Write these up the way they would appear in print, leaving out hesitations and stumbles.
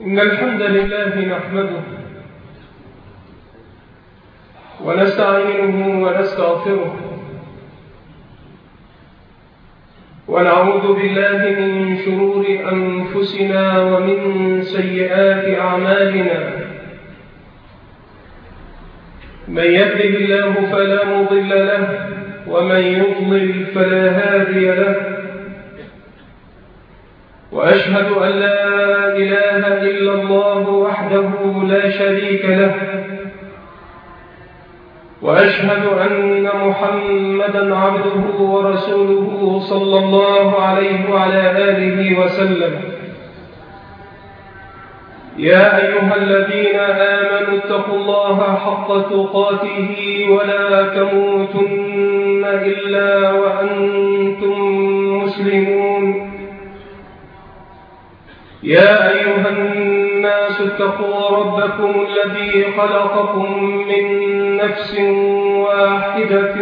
إن الحمد لله نحمده ونستعينه ونستغفره ونعوذ بالله من شرور أنفسنا ومن سيئات أعمالنا. من يهده الله فلا مضل له ومن يضلل فلا هادي له، وأشهد أن لا إله إلا الله وحده لا شريك له، وأشهد أن محمدًا عبده ورسوله صلى الله عليه وعلى آله وسلم. يا أيها الذين آمنوا اتقوا الله حق تقاته ولا تموتن إلا وأنتم مسلمون. يا أيها الناس اتقوا ربكم الذي خلقكم من نفس واحدة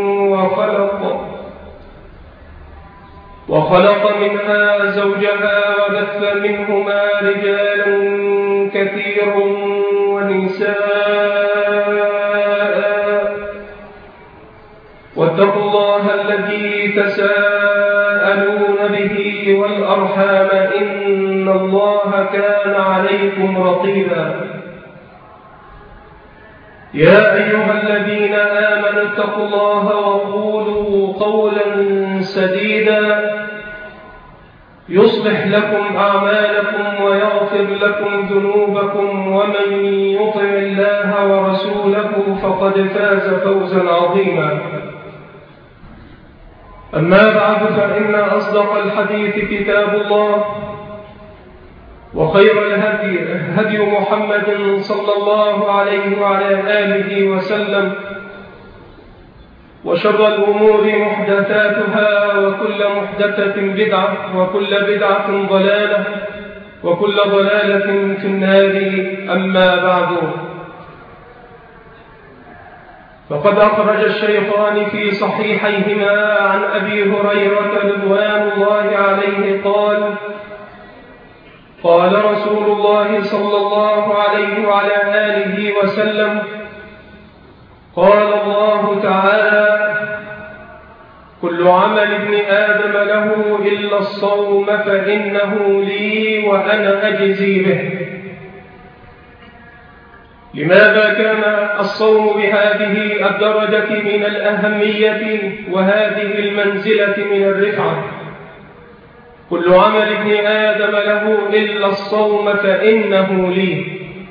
وخلق منها زوجها وبث منهما رجالا كثيرا ونساء، واتقوا الله الذي تساءلون به والأرحام إن الله كان عليكم رقيبا. يا أيها الذين آمنوا اتقوا الله وقولوا قولا سديدا يصلح لكم أعمالكم ويغفر لكم ذنوبكم، ومن يطع الله ورسوله فقد فاز فوزا عظيما. أما بعد، فإن أصدق الحديث كتاب الله، وخير الهدي هدي محمد صلى الله عليه وعلى آله وسلم، وشر الأمور محدثاتها، وكل محدثة بدعة، وكل بدعة ضلالة، وكل ضلالة في النار. أما بعد، فقد أخرج الشيخان في صحيحيهما عن أبي هريرة رضوان الله عليه قال: قال رسول الله صلى الله عليه وعلى آله وسلم: قال الله تعالى: كل عمل ابن آدم له إلا الصوم فإنه لي وأنا أجزي به. لماذا كان الصوم بهذه الدرجة من الأهمية وهذه المنزلة من الرفعة؟ كل عمل ابن آدم له إلا الصوم فإنه لي.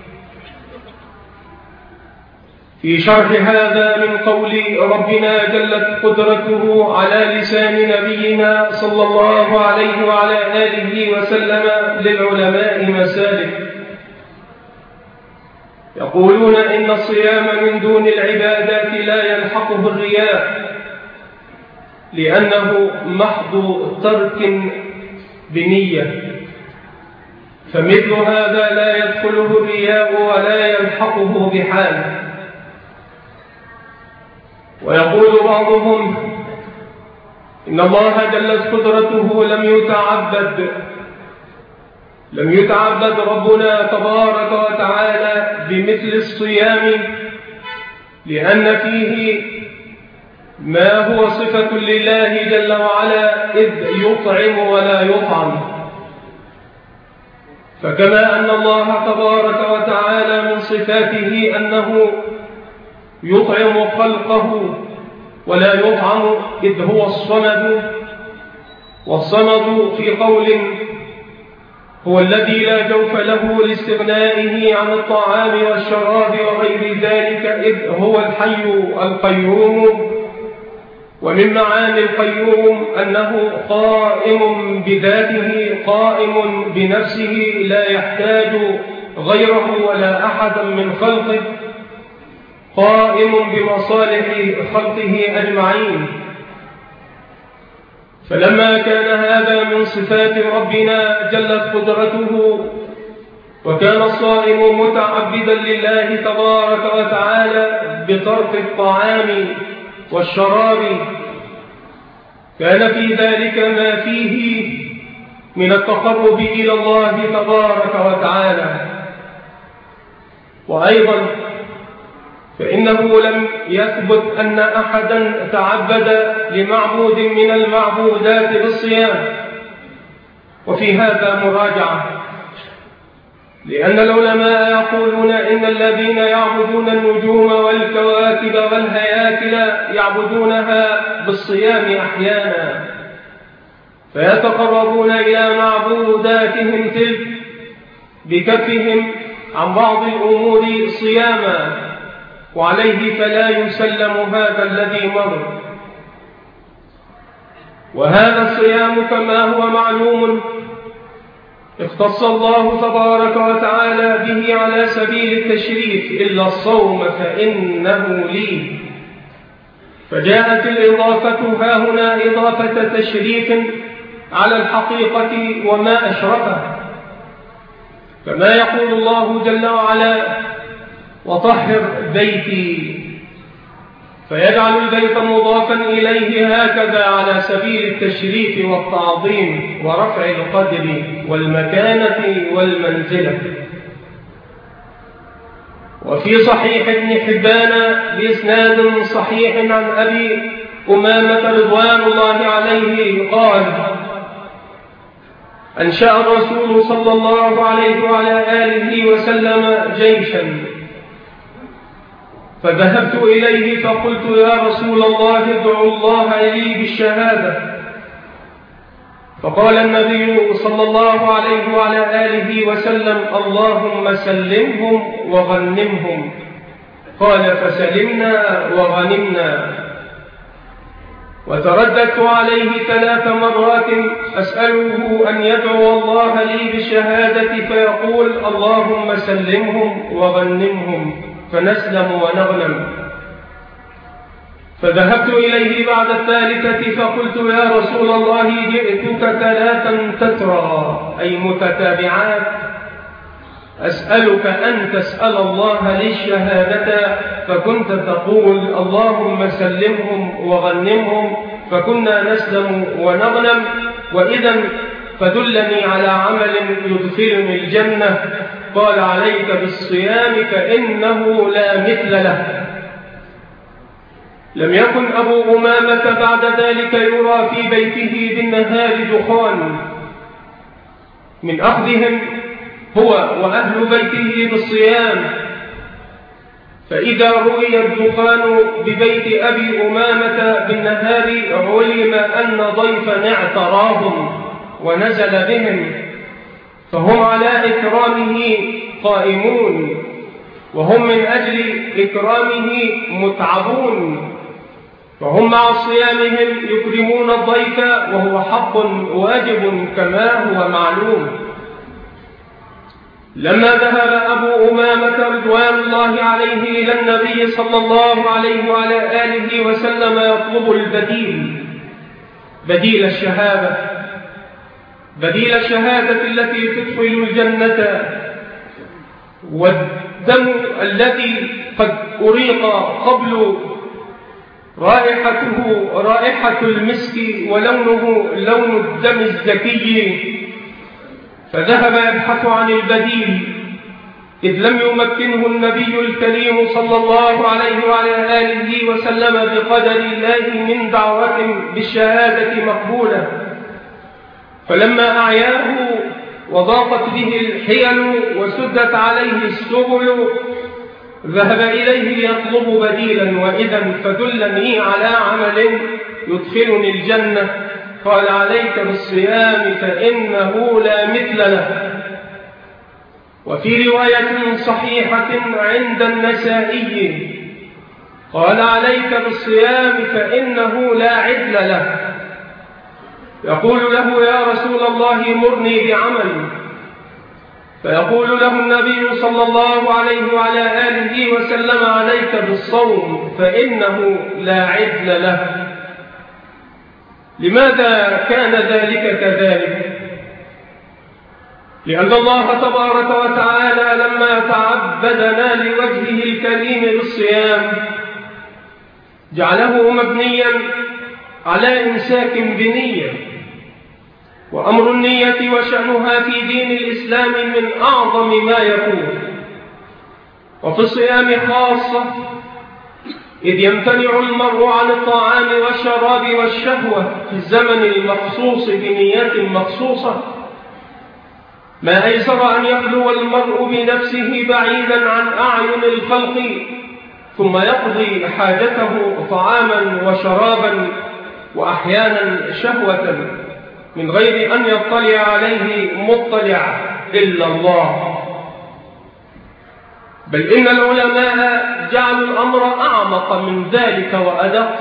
في شرح هذا من قول ربنا جلت قدرته على لسان نبينا صلى الله عليه وعلى آله وسلم للعلماء مسالك. يقولون إن الصيام من دون العبادات لا يلحقه الرياء، لأنه محض ترك بنية، فمثل هذا لا يدخله الرياء ولا يلحقه بحال. ويقول بعضهم إن الله جلت قدرته لم يتعبد ربنا تبارك وتعالى بمثل الصيام، لأن فيه ما هو صفة لله جل وعلا، إذ يطعم ولا يطعم. فكما أن الله تبارك وتعالى من صفاته أنه يطعم خلقه ولا يطعم، إذ هو الصمد، والصمد في قول هو الذي لا جوف له لاستغنائه عن الطعام والشراب وغير ذلك، إذ هو الحي القيوم. ومن معاني القيوم أنه قائم بذاته، قائم بنفسه، لا يحتاج غيره ولا أحدا من خلقه، قائم بمصالح خلقه أجمعين. فلما كان هذا من صفات ربنا جلت قدرته، وكان الصائم متعبدا لله تبارك وتعالى بترك الطعام والشراب، كان في ذلك ما فيه من التقرب إلى الله تبارك وتعالى. وأيضا فإنه لم يثبت أن أحدا تعبد لمعبود من المعبودات بالصيام، وفي هذا مراجعة، لأن العلماء يقولون إن الذين يعبدون النجوم والكواكب والهياكل يعبدونها بالصيام أحيانا، فيتقربون إلى معبوداتهم تلك بكفهم عن بعض الأمور صياما، وعليه فلا يسلم هذا الذي مر. وهذا الصيام كما هو معلوم اختص الله تبارك وتعالى به على سبيل التشريف، إلا الصوم فإنه لي، فجاءت الإضافة هاهنا إضافة تشريف على الحقيقة وما أشرفه، كما يقول الله جل وعلا: وطهر بيتي، فيجعل البيت مضافا إليه هكذا على سبيل التشريف والتعظيم ورفع القدر والمكانة والمنزلة. وفي صحيح ابن حبان بإسناد صحيح عن أبي أمامة رضوان الله عليه قال: أنشأ الرسول صلى الله عليه وعلى آله وسلم جيشا، فذهبت إليه فقلت: يا رسول الله ادعو الله لي بالشهادة. فقال النبي صلى الله عليه وعلى آله وسلم: اللهم سلمهم وغنمهم. قال: فسلمنا وغنمنا. وترددت عليه 3 مرات أسأله أن يدعو الله لي بالشهادة، فيقول: اللهم سلمهم وغنمهم فنسلم ونغنم. فذهبت إليه بعد 3 فقلت: يا رسول الله جئتك 3 تترى، أي متتابعات، أسألك أن تسأل الله لي الشهادة، فكنت تقول: اللهم سلمهم وغنمهم، فكنا نسلم ونغنم، وإذا فدلني على عمل يدخلني الجنة. قال: عليك بالصيام فإنه لا مثل له. لم يكن أبو أمامة بعد ذلك يرى في بيته بالنهار دخان من أخذهم هو وأهل بيته بالصيام، فإذا رؤي الدخان ببيت أبي أمامة بالنهار علم أن ضيفا اعتراهم ونزل بهم، فهم على إكرامه قائمون، وهم من أجل إكرامه متعبون، فهم مع صيامهم يكرمون الضيف، وهو حق واجب كما هو معلوم. لما ذهب أبو أمامة رضوان الله عليه إلى النبي صلى الله عليه وعلى آله وسلم يطلب بديل الشهادة، بديل الشهادة التي تدخل الجنة، والدم الذي قد أريق قبل رائحته رائحة المسك ولونه لون الدم الزكي، فذهب يبحث عن البديل، إذ لم يمكنه النبي الكريم صلى الله عليه وعلى آله وسلم بقدر الله من دعوة بالشهادة مقبولة. فلما أعياه وضاقت به الحيل وسدت عليه السبل ذهب إليه يطلب بديلا، وإذا فدلني على عمل يدخلني الجنة. قال: عليك بالصيام فإنه لا مثل له. وفي رواية صحيحة عند النسائي قال: عليك بالصيام فإنه لا عدل له. يقول له: يا رسول الله مرني بعمل، فيقول له النبي صلى الله عليه وعلى آله وسلم: عليك بالصوم فإنه لا عدل له. لماذا كان ذلك كذلك؟ لأن الله تبارك وتعالى لما تعبدنا لوجهه الكريم بالصيام جعله مبنيا على إمساك بنية، وأمر النية وشأنها في دين الإسلام من أعظم ما يكون، وفي الصيام خاصة، إذ يمتنع المرء عن الطعام والشراب والشهوة في الزمن المخصوص بنيات مخصوصة، ما أيسر أن يخلو المرء بنفسه بعيدا عن أعين الخلق ثم يقضي حاجته طعاما وشرابا وأحيانا شهوة من غير أن يطلع عليه مطلع إلا الله. بل إن العلماء جعلوا الأمر أعمق من ذلك وأدق،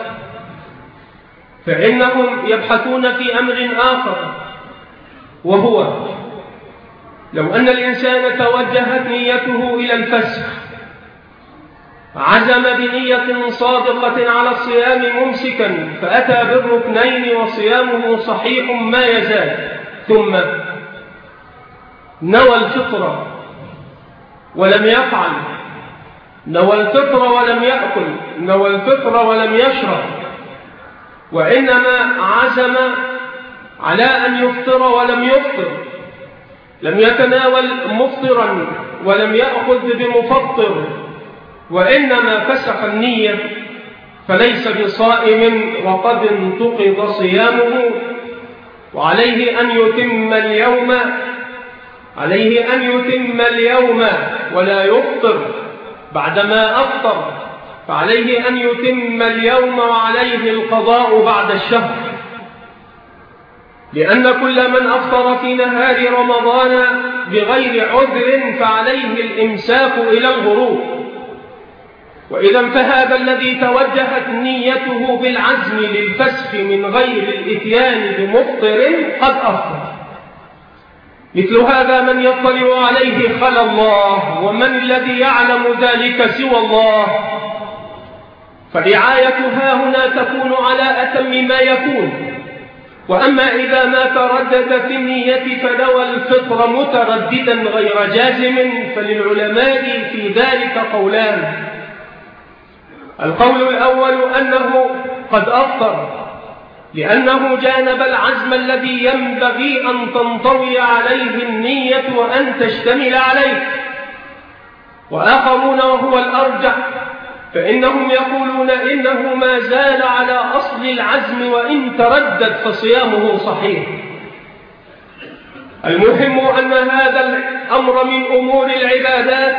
فإنهم يبحثون في أمر آخر، وهو لو أن الإنسان توجهت نيته إلى الفسخ، عزم بنية صادقة على الصيام ممسكا فأتى بالركنين وصيامه صحيح ما يزال، ثم نوى الفطر ولم يفعل، نوى الفطر ولم يأكل، نوى الفطر ولم يشرب، وإنما عزم على أن يفطر ولم يفطر، لم يتناول مفطرا ولم يأخذ بمفطر، وإنما فسخ النية، فليس بصائم وقد انتقض صيامه، وعليه أن يتم اليوم، عليه أن يتم اليوم ولا يفطر بعدما أفطر، فعليه أن يتم اليوم وعليه القضاء بعد الشهر، لأن كل من أفطر في نهار رمضان بغير عذر فعليه الإمساك إلى الغروب. وإذا فهذا الذي توجهت نيته بالعزم للفسخ من غير الإتيان بمفطر قد أفطر. مثل هذا من يطلع عليه خلى الله، ومن الذي يعلم ذلك سوى الله؟ فالرعاية هاهنا تكون على أتم ما يكون. وأما إذا ما تردد في النية فنوى الفطر مترددا غير جازم، فللعلماء في ذلك قولان. القول الأول أنه قد أفطر لأنه جانب العزم الذي ينبغي أن تنطوي عليه النية وأن تشتمل عليه. وآخرون وهو الأرجح فإنهم يقولون إنه ما زال على أصل العزم وإن تردد فصيامه صحيح. المهم أن هذا الأمر من أمور العبادات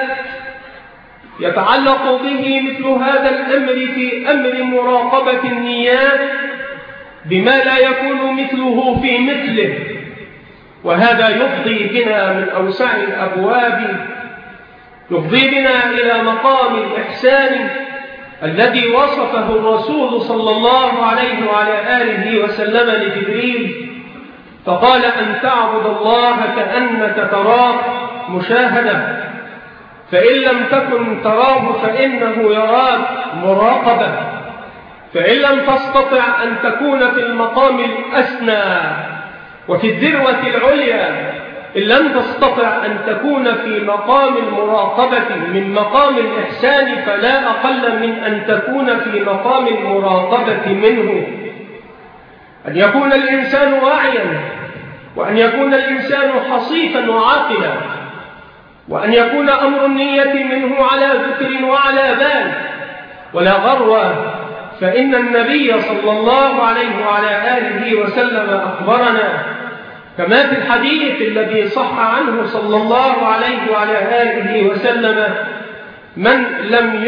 يتعلق به مثل هذا الأمر في أمر مراقبة النيات بما لا يكون مثله في مثله، وهذا يفضي بنا من أوسع الأبواب، يفضي بنا إلى مقام الإحسان الذي وصفه الرسول صلى الله عليه وعلى آله وسلم لجبريل، فقال أن تعبد الله كأنك تراه مشاهدة، فإن لم تكن تراه فإنه يراك مراقبة، فإن لم تستطع أن تكون في المقام الأسنى وفي الذروة العليا، إن لم تستطع أن تكون في مقام المراقبة من مقام الإحسان، فلا أقل من أن تكون في مقام المراقبة منه. أن يكون الإنسان واعيا، وأن يكون الإنسان حصيفا وعاقلا، وأن يكون أمر النية منه على ذكر وعلى بال ولا غرو، فإن النبي صلى الله عليه وعلى آله وسلم أخبرنا كما في الحديث الذي صح عنه صلى الله عليه وعلى آله وسلم: من لم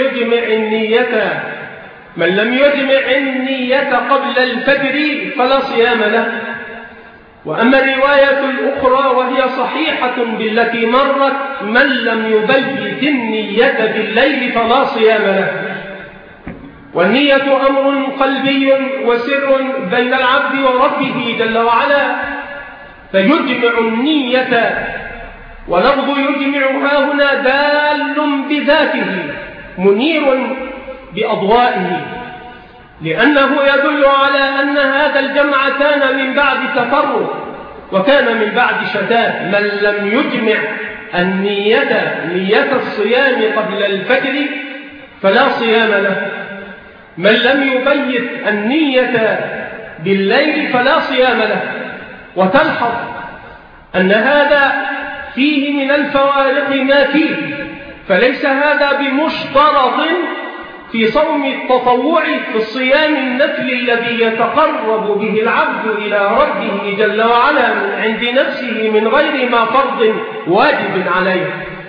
يجمع النية قبل الفجر فلا صيام له. وأما الرواية الأخرى وهي صحيحة بالتي مرت: من لم يبيت النية بالليل فلا صيام له. والنية أمر قلبي وسر بين العبد وربه جل وعلا، فيجمع النية، ولفظ يجمع هاهنا دال بذاته منير بأضوائه، لأنه يدل على أن هذا الجمع كان من بعد تفرق وكان من بعد شتات. من لم يجمع نية الصيام قبل الفجر فلا صيام له، من لم يبيت النية بالليل فلا صيام له. وتلحظ أن هذا فيه من الفوارق ما فيه، فليس هذا بمشترط في صوم التطوع في الصيام النفل الذي يتقرب به العبد إلى ربه جل وعلا من عند نفسه من غير ما فرض واجب عليه.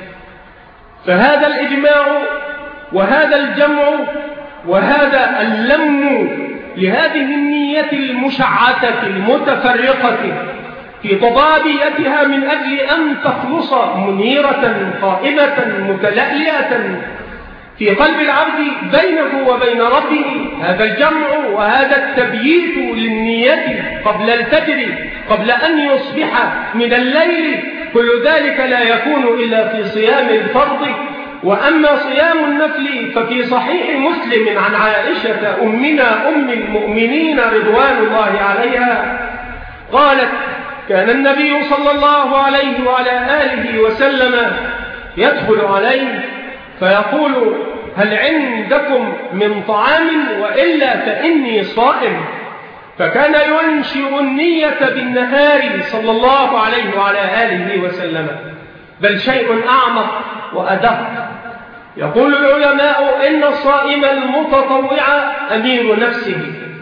فهذا الإجماع وهذا الجمع وهذا اللم لهذه النية المشعثة المتفرقة في طبابيتها من أجل أن تخلص منيرة قائمة متلألئة في قلب العبد بينه وبين ربه، هذا الجمع وهذا التبييت للنية قبل الفجر قبل أن يصبح من الليل، كل ذلك لا يكون إلا في صيام الفرض. وأما صيام النفل ففي صحيح مسلم عن عائشة أمنا أم المؤمنين رضوان الله عليها قالت: كان النبي صلى الله عليه وعلى آله وسلم يدخل عليه فيقول: هل عندكم من طعام وإلا فإني صائم؟ فكان ينشئ النية بالنهار صلى الله عليه وعلى آله وسلم، بل شيء أعمق وأدق. يقول العلماء إن الصائم المتطوع أمير نفسه.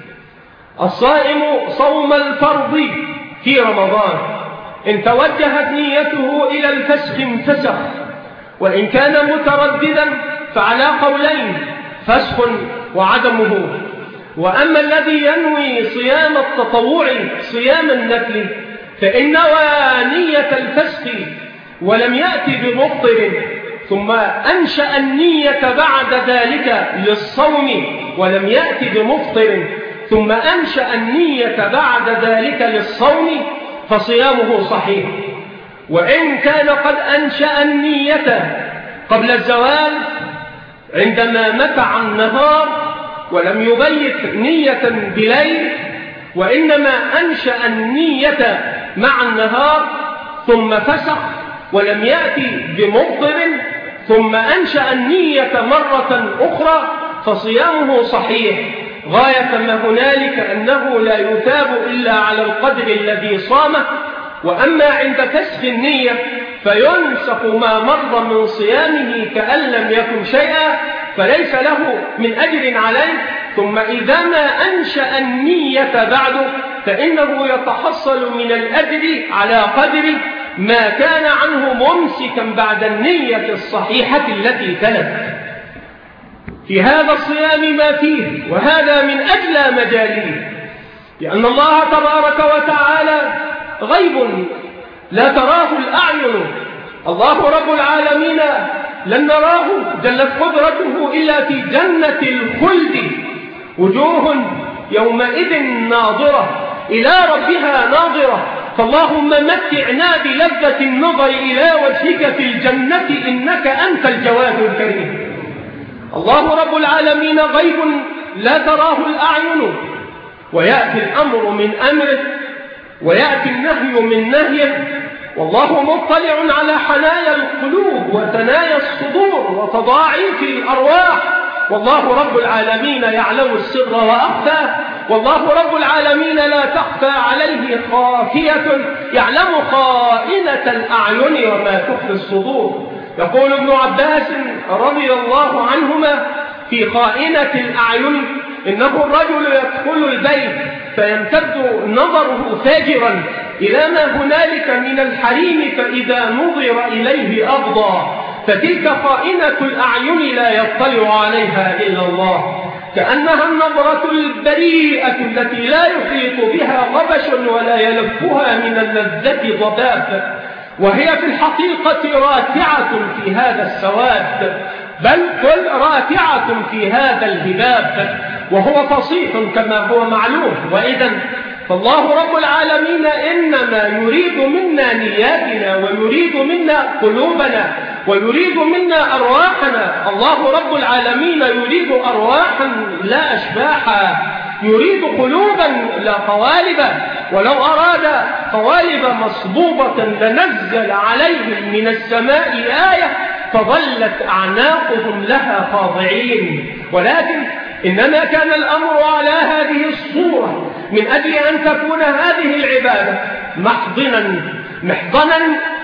الصائم صوم الفرض في رمضان إن توجهت نيته إلى الفسخ انفسخ، وإن كان مترددا فعلى قولين: فسخ وعدمه. وأما الذي ينوي صيام التطوع صيام النفل فإن نوى نية الفسخ ولم يأتي بمفطر، ثم أنشأ النية بعد ذلك للصوم ولم يأتي بمفطر، ثم أنشأ النية بعد ذلك للصوم، فصيامه صحيح. وإن كان قد أنشأ النية قبل الزوال عندما متع النهار ولم يبيت نية بليل، وإنما أنشأ النية مع النهار ثم فسخ ولم يأتي بمفطر، ثم أنشأ النية مرة أخرى، فصيامه صحيح. غاية ما هنالك أنه لا يثاب إلا على القدر الذي صامه. وأما عند فسخ النية فينسخ ما مر من صيامه كأن لم يكن شيئا، فليس له من أجر عليه. ثم إذا ما أنشأ النية بعده فإنه يتحصل من الأجر على قدر ما كان عنه ممسكا بعد النية الصحيحة التي تلت. في هذا الصيام ما فيه، وهذا من أجلى مجاله، لأن الله تبارك وتعالى غيب لا تراه الأعين. الله رب العالمين لن نراه جلت قدرته إلا في جنة الخلد، وجوه يومئذ ناظرة إلى ربها ناظرة. فاللهم متعنا بلذة النظر إلى وجهك في الجنة إنك أنت الجواد الكريم. الله رب العالمين غيب لا تراه الأعين، ويأتي الأمر من أمره ويأتي النهي من نهيه، والله مطلع على حنايا القلوب وثنايا الصدور وتضاعيف الأرواح. والله رب العالمين يعلم السر وأخفى، والله رب العالمين لا تخفى عليه خافية، يعلم خائنة الأعين وما تخفي الصدور. يقول ابن عباس رضي الله عنهما في خائنة الأعين: إنه الرجل يدخل البيت فيمتد نظره فاجرا إلى ما هنالك من الحريم، فإذا نظر إليه أغضى، فتلك خائنة الأعين لا يطلع عليها إلا الله، كأنها النظرة البريئة التي لا يحيط بها غبش ولا يلفها من اللذة ضباب، وهي في الحقيقة راتعة في هذا السواد، بل كل راتعة في هذا الهباب، وهو فصيح كما هو معلوم. وإذن فالله رب العالمين إنما يريد منا نياتنا ويريد منا قلوبنا ويريد منا أرواحنا. الله رب العالمين يريد أرواحا لا أشباحا، يريد قلوبا لا قوالب، ولو أراد قوالب مصبوبة لنزل عليهم من السماء آية فظلت أعناقهم لها خاضعين. ولكن إنما كان الأمر على هذه الصورة من أجل أن تكون هذه العبادة محضنا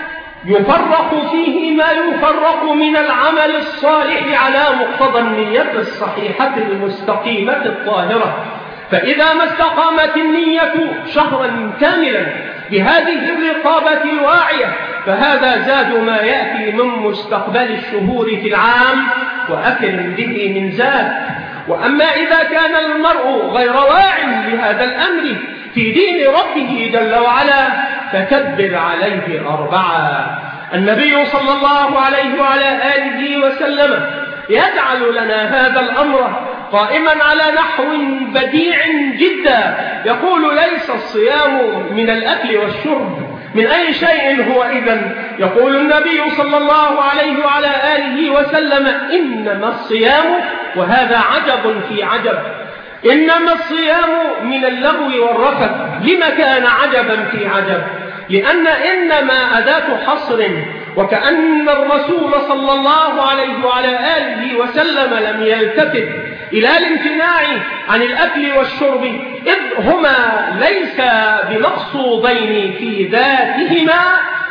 يفرق فيه ما يفرق من العمل الصالح على مقتضى النية الصحيحة المستقيمة الطاهرة. فإذا ما استقامت النية شهرا كاملا بهذه الرقابة الواعية فهذا زاد ما يأتي من مستقبل الشهور في العام وأكرم به من زاد. وأما إذا كان المرء غير واع بهذا الأمر في دين ربه جل وعلا فكبر عليه 4. النبي صلى الله عليه وعلى آله وسلم يجعل لنا هذا الأمر قائما على نحو بديع جدا. يقول ليس الصيام من الأكل والشرب، من أي شيء هو إذن؟ يقول النبي صلى الله عليه وعلى آله وسلم إنما الصيام، وهذا عجب في عجب، إنما الصيام من اللغو والرفث. لما كان عجبا في عجب؟ لأن إنما أداة حصر، وكأن الرسول صلى الله عليه وعلى آله وسلم لم يلتفت إلى الامتناع عن الأكل والشرب، إذ هما ليس بمقصودين في ذاتهما،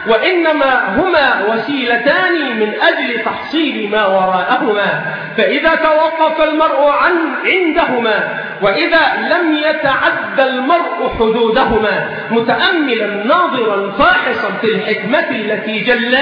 وإنما هما وسيلتان من أجل تحصيل ما وراءهما. فإذا توقف المرء عندهما، وإذا لم يتعدى المرء حدودهما متأملا ناظرا فاحصا في الحكمة التي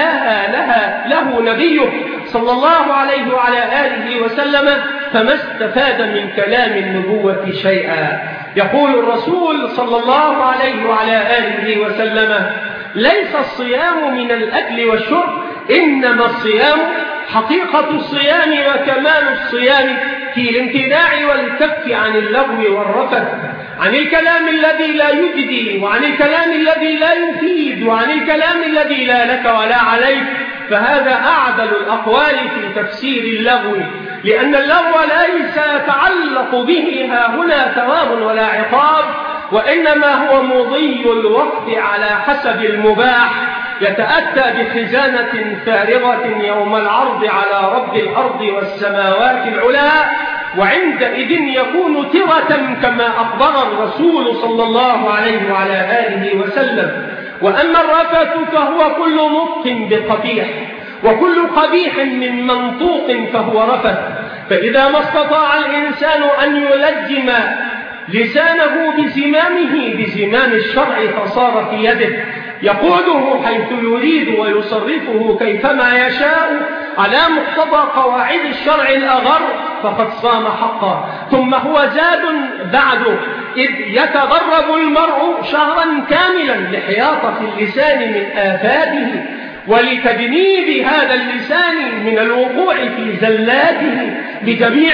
جلاها له نبيه صلى الله عليه وعلى آله وسلم، فما استفاد من كلام النبوة شيئا. يقول الرسول صلى الله عليه وعلى آله وسلم ليس الصيام من الأكل والشرب، إنما الصيام حقيقة الصيام وكمال الصيام في الامتناع والكف عن اللغو والرفث، عن الكلام الذي لا يجدي، وعن الكلام الذي لا يفيد، وعن الكلام الذي لا لك ولا عليك. فهذا أعدل الأقوال في تفسير اللغو، لأن اللغو ليس يتعلق به هنا ثواب ولا عقاب، وإنما هو مضي الوقت على حسب المباح، يتأتى بخزانة فارغة يوم العرض على رب الأرض والسماوات العلا، وعندئذ يكون ترة كما أخبر الرسول صلى الله عليه وعلى آله وسلم. وأما الرفث فهو كل نطق بقبيح، وكل قبيح من منطوق فهو رفث. فإذا ما استطاع الإنسان أن يلجم لسانه بزمام الشرع فصار في يده، يقوده حيث يريد ويصرفه كيفما يشاء على مقتضى قواعد الشرع الأغر، فقد صام حقا. ثم هو زاد بعده، إذ يتغرب المرء شهرا كاملا لحياطة اللسان من آفاته، ولتجنيب هذا اللسان من الوقوع في زلاته بجميع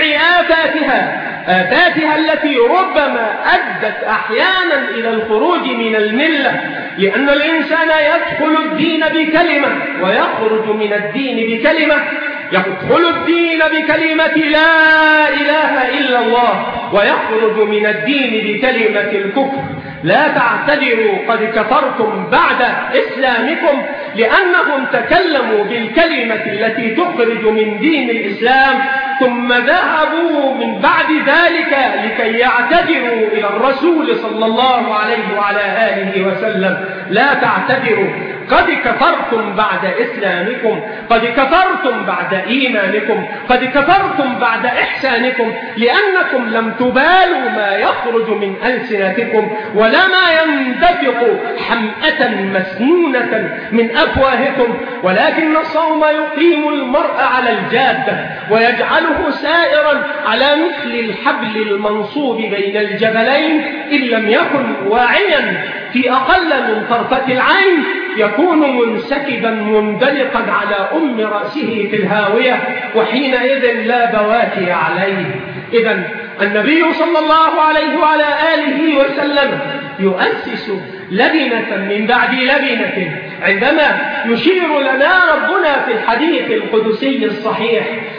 آفاتها التي ربما أدت أحيانا إلى الخروج من الملة، لأن الإنسان يدخل الدين بكلمة ويخرج من الدين بكلمة. يدخل الدين بكلمة لا إله إلا الله، ويخرج من الدين بكلمة الكفر. لا تعتذروا قد كفرتم بعد إسلامكم، لأنهم تكلموا بالكلمة التي تخرج من دين الإسلام، ثم ذهبوا من بعد ذلك لكي يعتذروا إلى الرسول صلى الله عليه وعلى آله وسلم. لا تعتذروا قد كفرتم بعد إسلامكم، قد كفرتم بعد إيمانكم، قد كفرتم بعد إحسانكم، لأنكم لم تبالوا ما يخرج من ألسنتكم ولا ما يندفق حمأة مسنونة من أفواهكم، ولكن الصوم يقيم المرء على الجادة ويجعله سائرا على مثل الحبل المنصوب بين الجبلين، إن لم يكن واعيا في أقل من طرفة العين يكون منسكبا مندلقا على أم رأسه في الهاوية، وحينئذ لا بواكي عليه. إذن النبي صلى الله عليه وعلى آله وسلم يؤسس لبنة من بعد لبنة، عندما يشير لنا ربنا في الحديث القدسي الصحيح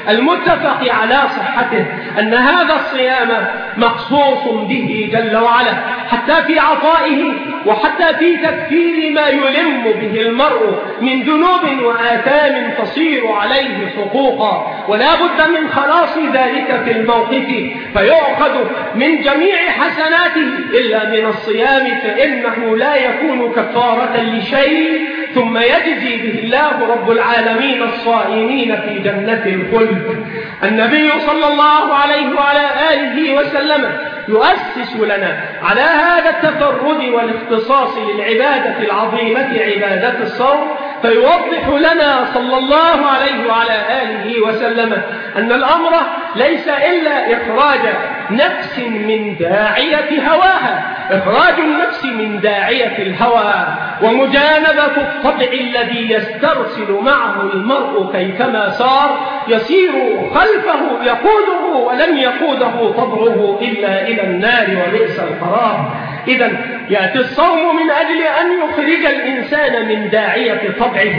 المتفق على صحته أن هذا الصيام مخصوص به جل وعلا، حتى في عطائه وحتى في تكفير ما يلم به المرء من ذنوب وآثام تصير عليه حقوقا، ولا بد من خلاص ذلك في الموقف فيؤخذ من جميع حسناته إلا من الصيام، فإنه لا يكون كفارة لشيء ثم يجزي به الله رب العالمين الصائمين في جنة الخلد. النبي صلى الله عليه وعلى آله وسلم يؤسس لنا على هذا التفرد والاختصاص للعبادة العظيمة عبادة الصوم، فيوضح لنا صلى الله عليه وعلى آله وسلم أن الأمر ليس إلا إخراج نفس من داعية هواها، إخراج النفس من داعية الهوى ومجانبة الطبع الذي يسترسل معه المرء كيفما سار، يسير خلفه يقوده ولن يقوده طبعه إلا إلى النار وبئس القرار. إذن يأتي الصوم من أجل أن يخرج الإنسان من داعية طبعه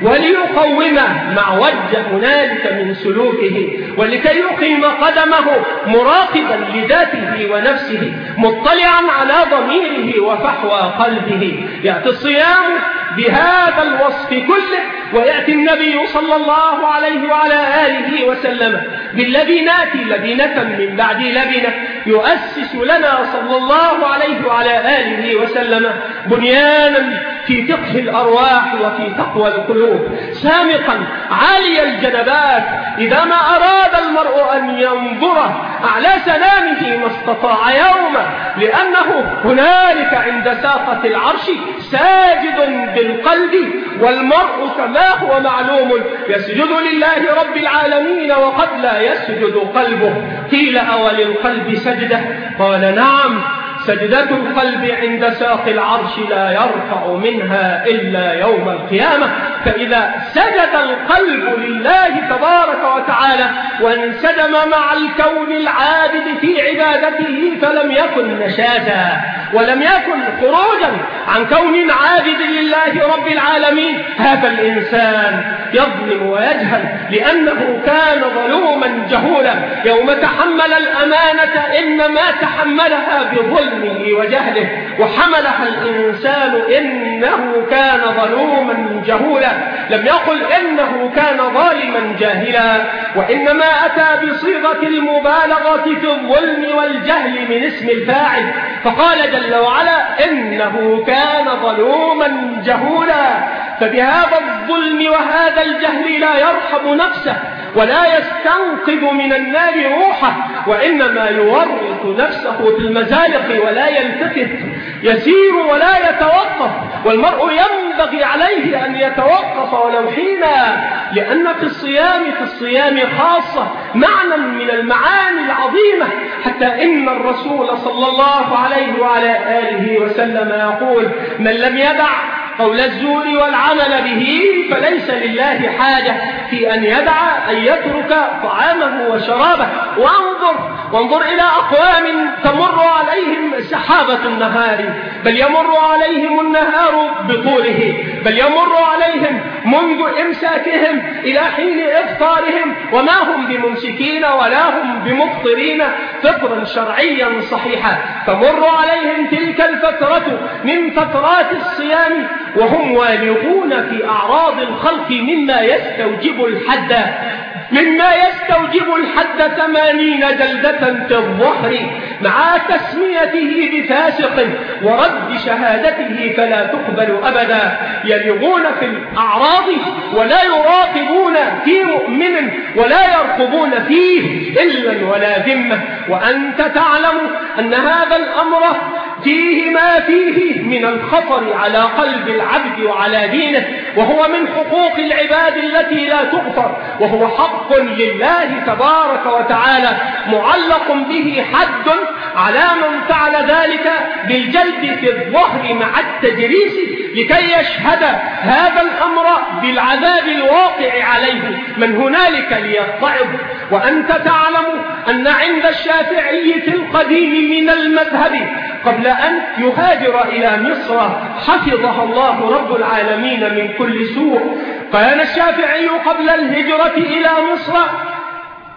وليقومه مع وجه هنالك من سلوكه، ولكي يقيم قدمه مراقبا لذاته ونفسه مطلعا على ضميره وفحوى قلبه. يأتي الصيام بهذا الوصف كله، ويأتي النبي صلى الله عليه وعلى آله وسلم باللبنات لبنة من بعد لبنة، يؤسس لنا صلى الله عليه وعلى آله وسلم بنيانا في فقه الأرواح وفي تقوى القلوب، سامقا عالي الجنبات إذا ما أراد المرء أن ينظر أعلى سلامه ما استطاع يوما، لأنه هنالك عند ساقة العرش ساجد بالقلب، والمرء كما هو معلوم يسجد لله رب العالمين وقد لا يسجد قلبه. قيل أوللقلب سجدة؟ قال نعم، سجدة القلب عند ساق العرش لا يرفع منها إلا يوم القيامة. فإذا سجد القلب لله تبارك وتعالى وانسجم مع الكون العابد في عبادته فلم يكن نشازا ولم يكن خروجا عن كون عابد لله رب العالمين، هذا الإنسان يظلم ويجهل لأنه كان ظلوما جهولا. يوم تحمل الأمانة إنما تحملها بظلمه وجهله، وحملها الإنسان إنه كان ظلوما جهولا، لم يقل إنه كان ظالما جاهلا، وإنما أتى بصيغة المبالغة في الظلم والجهل من اسم الفاعل، فقال جل وعلا إنه كان ظلوما جهولا. فبهذا الظلم وهذا الجهل لا يرحم نفسه ولا يستنقذ من النار روحه، وإنما يورط نفسه في المزالق ولا يلتفت، يسير ولا يتوقف. والمرء ينبغي عليه أن يتوقف ولو حينا، لأن في الصيام خاصة معنى من المعاني العظيمة، حتى إن الرسول صلى الله عليه وعلى آله وسلم يقول من لم يدع قول الزور والعمل به فليس لله حاجة في أن يترك طعامه وشرابه. وانظر إلى أقوام تمر عليهم سحابة النهار، بل يمر عليهم النهار بطوله، بل يمر عليهم منذ إمساكهم إلى حين إفطارهم وما هم بممسكين ولا هم بمفطرين فطرا شرعيا صحيحا، تمر عليهم تلك الفترة من فترات الصيام وهم والغون في أعراض الخلق مما يستوجب الحد 80 جلدة في الظهر مع تسميته بفاسق ورد شهادته فلا تقبل أبدا. يلغون في الأعراض ولا يراقبون في مؤمن ولا يرقبون فيه إلا ولا ذمة، وأنت تعلم أن هذا الأمر فيه ما فيه من الخطر على قلب العبد وعلى دينه، وهو من حقوق العباد التي لا تغفر، وهو حق لله تبارك وتعالى معلق به حد على من فعل ذلك بالجلد في الظهر مع التجريس لكي يشهد هذا الأمر بالعذاب الواقع عليه من هنالك ليتعظ. وأنت تعلم أن عند الشافعي في القديم من المذهب قبل أن يهاجر إلى مصر حفظها الله رب العالمين من كل سوء، كان الشافعي قبل الهجرة إلى مصر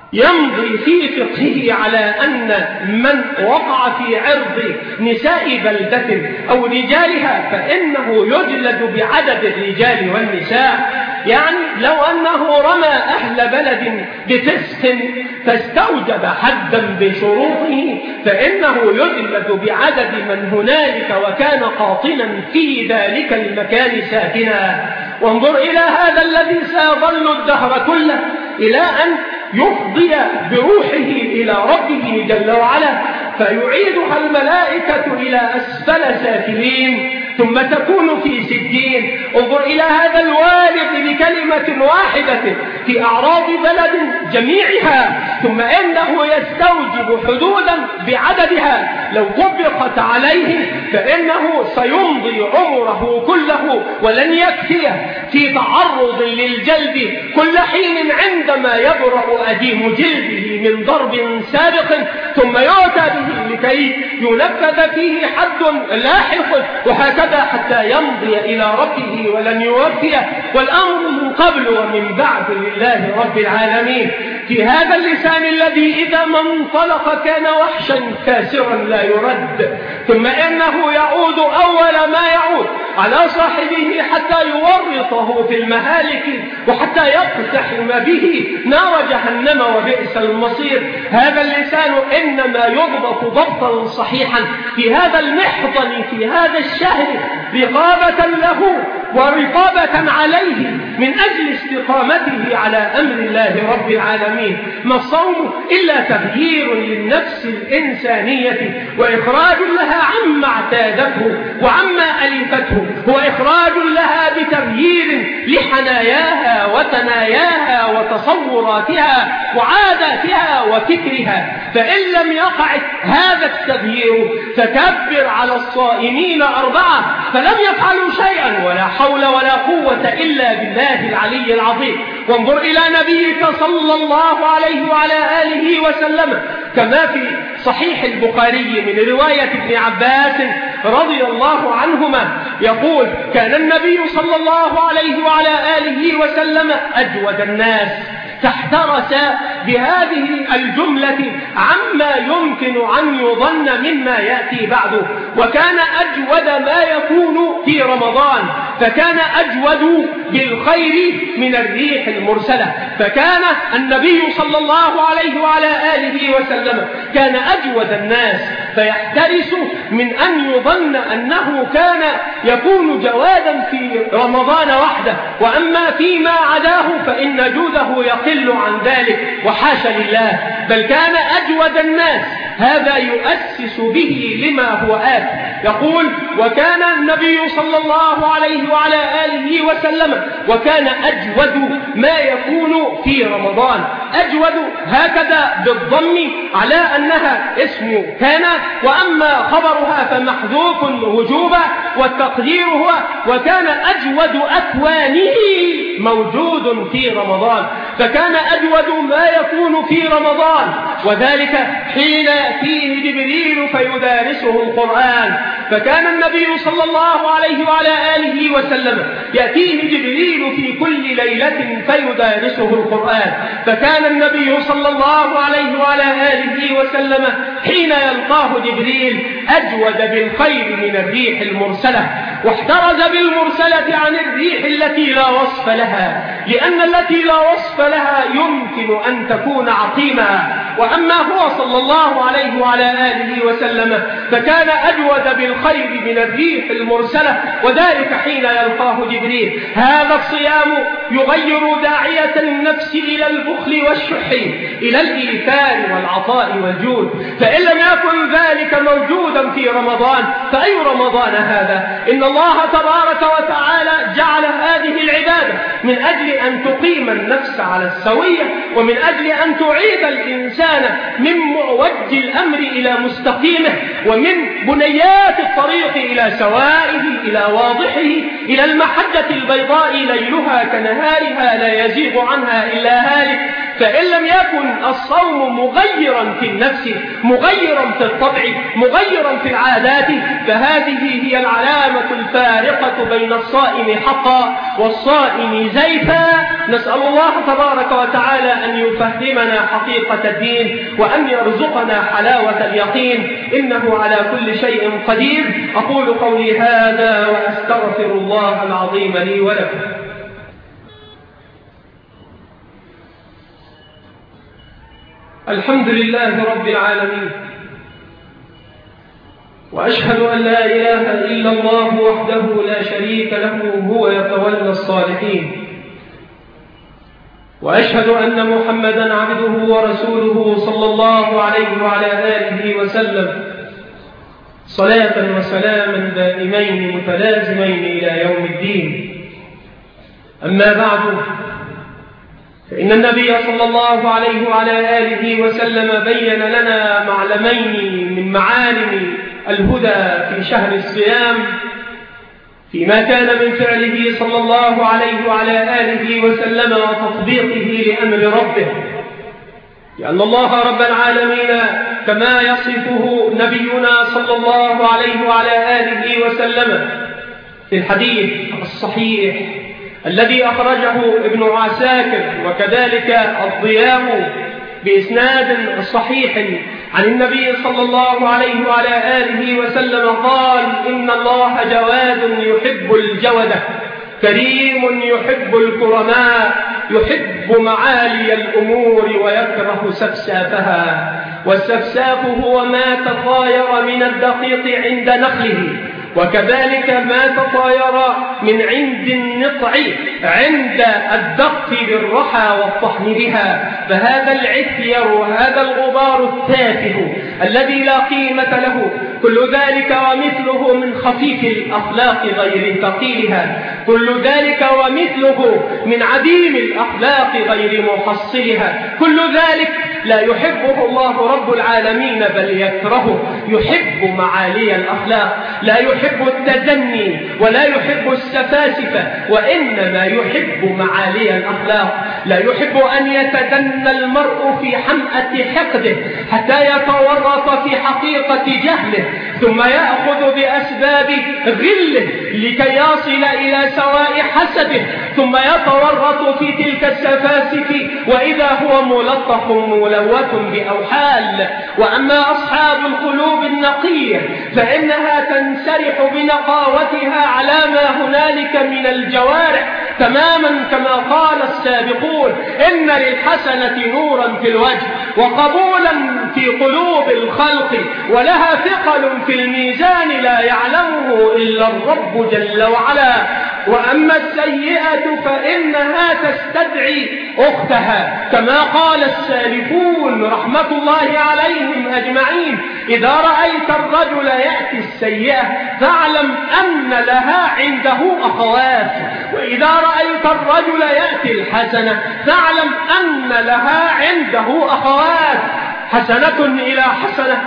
يمضي في فقهه على أن من وقع في عرض نساء بلدة أو رجالها فإنه يجلد بعدد الرجال والنساء. يعني لو أنه رمى أهل بلد بفسق فاستوجب حدا بشروطه فإنه يجلد بعدد من هنالك وكان قاطنا في ذلك المكان ساكنا. وانظر إلى هذا الذي سيظل الدهر كله إلى أن يفضي بروحه إلى ربه جل وعلا فيعيدها الملائكة إلى أسفل سافلين ثم تكون في سجين. انظر إلى هذا الوالد بكلمة واحدة في أعراض بلد جميعها ثم إنه يستوجب حدودا بعددها لو طبقت عليه فإنه سيمضي عمره كله ولن يكفيه في تعرض للجلد كل حين عندما يبرأ أديم جلده من ضرب سابق ثم يؤتى به لكي ينفذ فيه حد لاحق وهكذا حتى يمضي إلى ربه ولن يوفيه والأمر من قبل ومن بعد لله رب العالمين. في هذا اللسان الذي إذا ما انطلق كان وحشا كاسرا لا يرد ثم إنه يعود أول ما يعود على صاحبه حتى يورطه في المهالك وحتى يقتحم به نار جهنم وبئس المصير. هذا اللسان إنما يضبط ضبطا صحيحا في هذا المحضن في هذا الشهر رقابة له ورقابة عليه من أجل استقامته على أمر الله رب العالمين. ما الصوم إلا تغيير للنفس الإنسانية وإخراج لها عما اعتادته وعما ألفته وإخراج لها بتغيير لحناياها وتناياها وتصوراتها وعاداتها وفكرها. فإن لم يقع هذا التغيير فكبر على الصائمين 4 فلم يفعلوا شيئا ولا حول ولا قوة إلا بالله العلي العظيم. وانظر إلى نبيك صلى الله عليه وعلى آله وسلم كما في صحيح البخاري من رواية ابن عباس رضي الله عنهما يقول كان النبي صلى الله عليه وعلى آله وسلم أجود الناس فاحترس بهذه الجملة عما يمكن أن يظن مما يأتي بعده. وكان أجود ما يكون في رمضان فكان أجود بالخير من الريح المرسلة. فكان النبي صلى الله عليه وعلى آله وسلم كان أجود الناس فيحترس من أن يظن أنه كان يكون جوادا في رمضان وحده وأما فيما عداه فإن جوده يقل عن ذلك وحاشا لله بل كان أجود الناس. هذا يؤسس به لما هو آت. يقول وكان النبي صلى الله عليه وعلى آله وسلم وكان أجود ما يكون في رمضان. أجود هكذا بالضم على أنها اسم كان وأما خبرها فمحذوف وجوبا والتقدير هو وكان أجود أكوانه موجود في رمضان. فكان أجود ما يكون في رمضان وذلك حين فيه جبريل فيدارسه القرآن. فكان النبي صلى الله عليه وعلى آله وسلم يأتيه جبريل في كل ليلة فيدارسه القرآن. فكان النبي صلى الله عليه وعلى آله وسلم حين يلقاه جبريل أجود بالخير من الريح المرسلة واحترز بالمرسلة عن الريح التي لا وصف لها لأن التي لا وصف لها يمكن أن تكون عقيمة وأما هو صلى الله عليه وعلى آله وسلم فكان أجود بالخير من الريح المرسلة وذلك حين يلقاه جبريل. هذا الصيام يغير داعية النفس إلى البخل والشح إلى الإيثار والعطاء والجود. فإن لم يكن ذلك موجودا في رمضان فأي رمضان هذا؟ إن الله تبارك وتعالى جعل هذه العبادة من أجل أن تقيم النفس على السوية ومن أجل أن تعيد الإنسان من معوج الأمر إلى مستقيمه ومن بنيات الطريق إلى سوائه إلى واضحه إلى المحجة البيضاء ليلها كنهارها لا يزيغ عنها إلا هالك. فإن لم يكن الصوم مغيرا في النفس، مغيرا في الطبع، مغيرا في العادات، فهذه هي العلامة الفارقة بين الصائم حقا والصائم زيفا. نسأل الله تبارك وتعالى أن يفهمنا حقيقة الدين وأن يرزقنا حلاوة اليقين، إنه على كل شيء قدير. أقول قولي هذا وأستغفر الله العظيم لي ولكم. الحمد لله رب العالمين، وأشهد أن لا إله إلا الله وحده لا شريك له، هو يتولى الصالحين. وأشهد أن محمدا عبده ورسوله صلى الله عليه وعلى آله وسلم، صلاة وسلاما دائمين متلازمين إلى يوم الدين. أما بعد، فإن النبي صلى الله عليه وعلى آله وسلم بين لنا معلمين من معالم الهدى في شهر الصيام، فيما كان من فعله صلى الله عليه وعلى آله وسلم وتطبيقه لأمر ربه، لأن الله رب العالمين كما يصفه نبينا صلى الله عليه وعلى آله وسلم في الحديث الصحيح الذي أخرجه ابن عساكر وكذلك الضياء بإسناد صحيح عن النبي صلى الله عليه وعلى آله وسلم قال: إن الله جواد يحب الجودة، كريم يحب الكرماء، يحب معالي الأمور ويكره سفسافها. والسفساف هو ما تطاير من الدقيق عند نقله، وكذلك ما تطاير من عند النطع عند الدق بالرحى والطحن بها. فهذا العثير وهذا الغبار التافه الذي لا قيمة له، كل ذلك ومثله من خفيف الأخلاق غير ثقيلها، كل ذلك ومثله من عديم الأخلاق غير محصلها، كل ذلك لا يحبه الله رب العالمين بل يكرهه. يحب معالي الأخلاق، لا يحب التدني ولا يحب السفاسفة، وإنما يحب معالي الأخلاق. لا يحب أن يتدنى المرء في حمأة حقده حتى يتورط في حقيقة جهله، ثم يأخذ بأسباب غله لكي يصل إلى سواء حسده، ثم يتورط في تلك السفاسف وإذا هو ملطخ ملوث بأوحال. وأما أصحاب القلوب النقية فإنها تنسرح بنقاوتها على ما هنالك من الجوارح تماما، كما قال السابقون: إن للحسنة نورا في الوجه وقبولا في قلوب الخلق ولها ثقل في الميزان لا يعلمه إلا الرب جل وعلا. وأما السيئة فإنها تستدعي أختها، كما قال السالفون رحمة الله عليهم أجمعين: إذا رأيت الرجل يأتي السيئة فاعلم أن لها عنده أخوات، وإذا رأيت الرجل يأتي الحسنة فاعلم أن لها عنده أخوات. حسنة إلى حسنة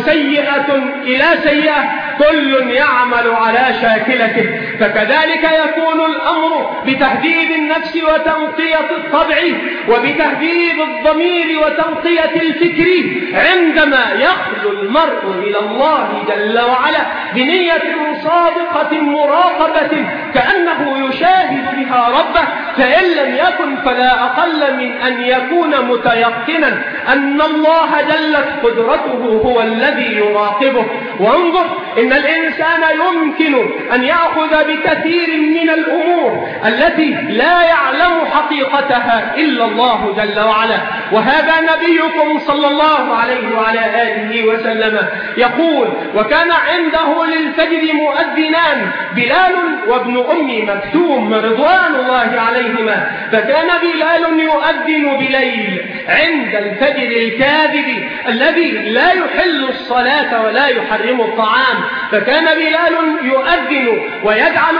وسيئة إلى سيئة، كل يعمل على شاكلته. فكذلك يكون الأمر بتهذيب النفس وتنقية الطبع وبتهذيب الضمير وتنقية الفكر عندما يخلو المرء إلى الله جل وعلا بنية صادقة مراقبة كأنه يشاهد بها ربه، فإن لم يكن فلا أقل من أن يكون متيقنا أن الله جلت قدرته هو الذي يراقبه. وانظر، إن الإنسان يمكن أن يأخذ بكثير من الأمور التي لا يعلم حقيقتها إلا الله جل وعلا. وهذا نبيكم صلى الله عليه وعلى آله وسلم يقول: وكان عنده للفجر مؤذنان، بلال وابن أم مكتوم رضوان الله عليهما. فكان بلال يؤذن بليل عند الفجر الكاذب الذي لا يحل الصلاة ولا يحرم الطعام. فكان بلال يؤذن ويجعل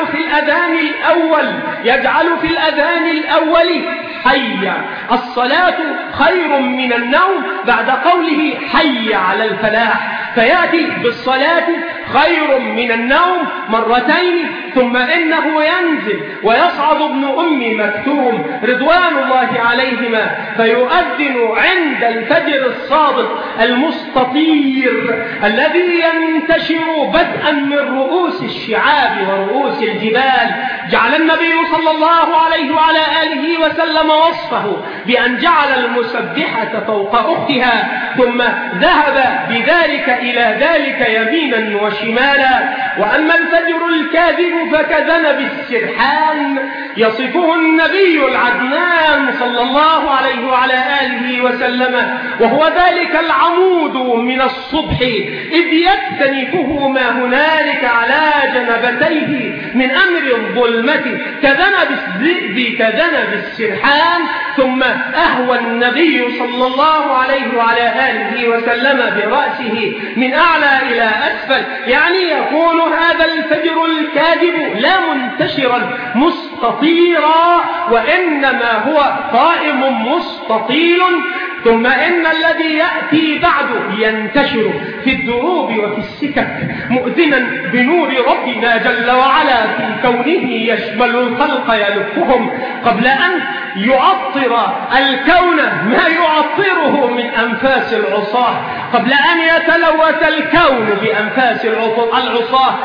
في الأذان الأول حي الصلاة خير من النوم، بعد قوله حي على الفلاح، فيأتي بالصلاة خير من النوم مرتين. ثم إنه ينزل ويصعد ابن أم مكتوم رضوان الله عليهما فيؤذن عند الفجر الصادق المستطير الذي ينتشر بدءا من رؤوس الشعاب ورؤوس الجبال. جعل النبي صلى الله عليه وعلى آله وسلم وصفه بأن جعل المسبحة فوق أختها، ثم ذهب بذلك إلى ذلك يمينا وشمالا. وأما الفجر الكاذب فكذنب السرحان يصفه النبي العدنان صلى الله عليه وعلى آله وسلم، وهو ذلك العمود من الصبح إذ يكتنفه ما هنالك على جنبتيه من أمر الظلمة كذنب الذئب كذنب السرحان. ثم أهوى النبي صلى الله عليه وعلى آله وسلم برأسه من أعلى إلى أسفل، يعني يكون هذا الفجر الكاذب لا منتشرا مستطيرا وإنما هو قائم مستطيل. ثم إن الذي يأتي بعده ينتشر في الدروب وفي السكك مؤذنا بنور ربنا جل وعلا في كونه يشمل الخلق يلفهم قبل أن يعطر الكون ما يعطره من أنفاس العصاة، قبل أن يتلوث الكون بأنفاس العصاة.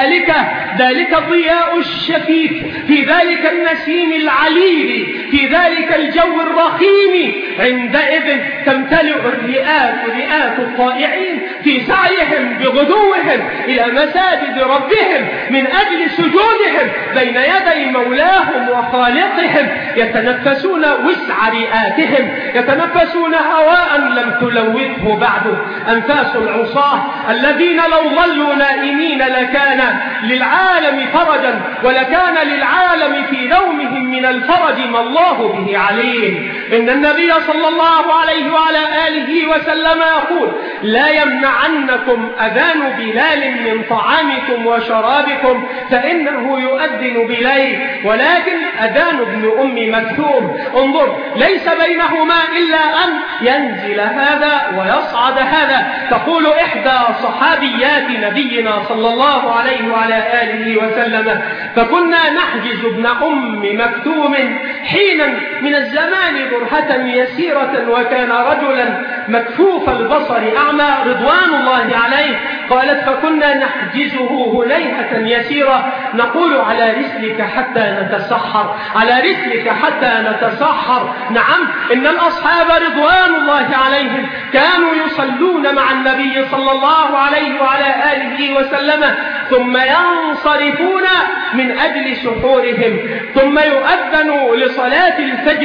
ذلك ضياء الشفيف في ذلك النسيم العليل في ذلك الجو الرخيم. عندئذ تمتلئ رئات الطائعين في سعيهم بغدوهم إلى مساجد ربهم من أجل سجودهم بين يدي مولاهم وخالقهم، يتنفسون وسع رئاتهم، يتنفسون هواء لم تلوثه بعد أنفاس العصاة الذين لو ظلوا نائمين لكان للعالم فرجا ولكان للعالم في نومهم من الفرج ما الله به عليم. إن النبي صلى الله عليه وعلى آله وسلم يقول: لا يمنعنكم أذان بلال من طعامكم وشرابكم فإنه يؤذن بليل، ولكن أذان ابن أم مكتوم انظر ليس بينهما إلا أن ينزل هذا ويصعد هذا. تقول إحدى صحابيات نبينا صلى الله عليه وعلى آله وسلم: فكنا نحجز ابن أم مكتوم حينا من الزمان برهة يسيرة وكان رجلا مكفوف البصر أعمى رضوان الله عليه. قالت: فكنا نحجزه هليهة يسيرة نقول: على رسلك حتى نتسحر، على رسلك حتى نتسحر. نعم، إن الأصحاب رضوان الله عليهم كانوا يصلون مع النبي صلى الله عليه وعلى آله وسلم ثم ينصرفون من أجل سحورهم، ثم يؤذن لصلاة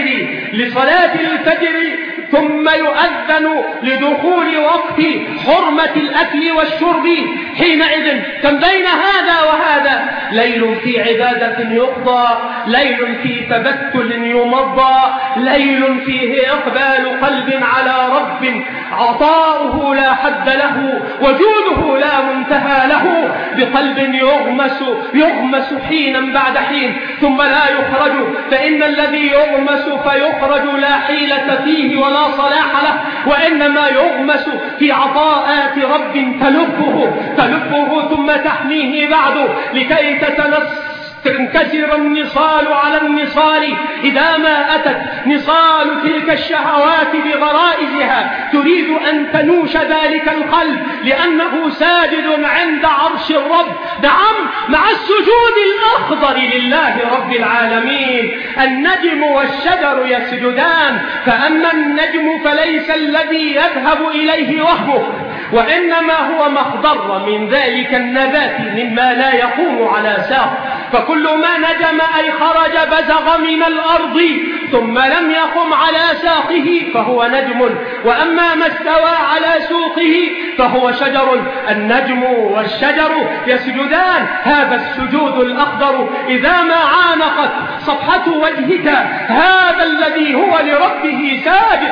الفجر ثم يؤذن لدخول وقت حرمة الأكل والشرب. حينئذ كم بين هذا وهذا ليل في عبادة يقضى، ليل في تبتل يمضى، ليل فيه إقبال قلب على رب عطاؤه لا حد له وجوده لا منتهى له، بقلب يغمس حينا بعد حين ثم لا يخرج، فإن الذي يغمس فيخرج لا حيلة فيه ولا صلاح له، وإنما يغمس في عطاءات رب تلفه ثم تحميه بعد لكي تنكسر النصال على النصال. إذا ما أتت نصال تلك الشهوات بغرائزها تريد أن تنوش ذلك القلب لأنه ساجد عند عرش الرب، نعم مع السجود الأخضر لله رب العالمين. النجم والشجر يسجدان، فأما النجم فليس الذي يذهب إليه وهمه، وإنما هو ما اخضر من ذلك النبات مما لا يقوم على ساق. فكل ما نجم أي خرج بزغ من الأرض ثم لم يقم على ساقه فهو نجم، وأما ما استوى على سوقه فهو شجر. النجم والشجر يسجدان، هذا السجود الأخضر إذا ما عانقت صفحة وجهك هذا الذي هو لربه ساجد، وهو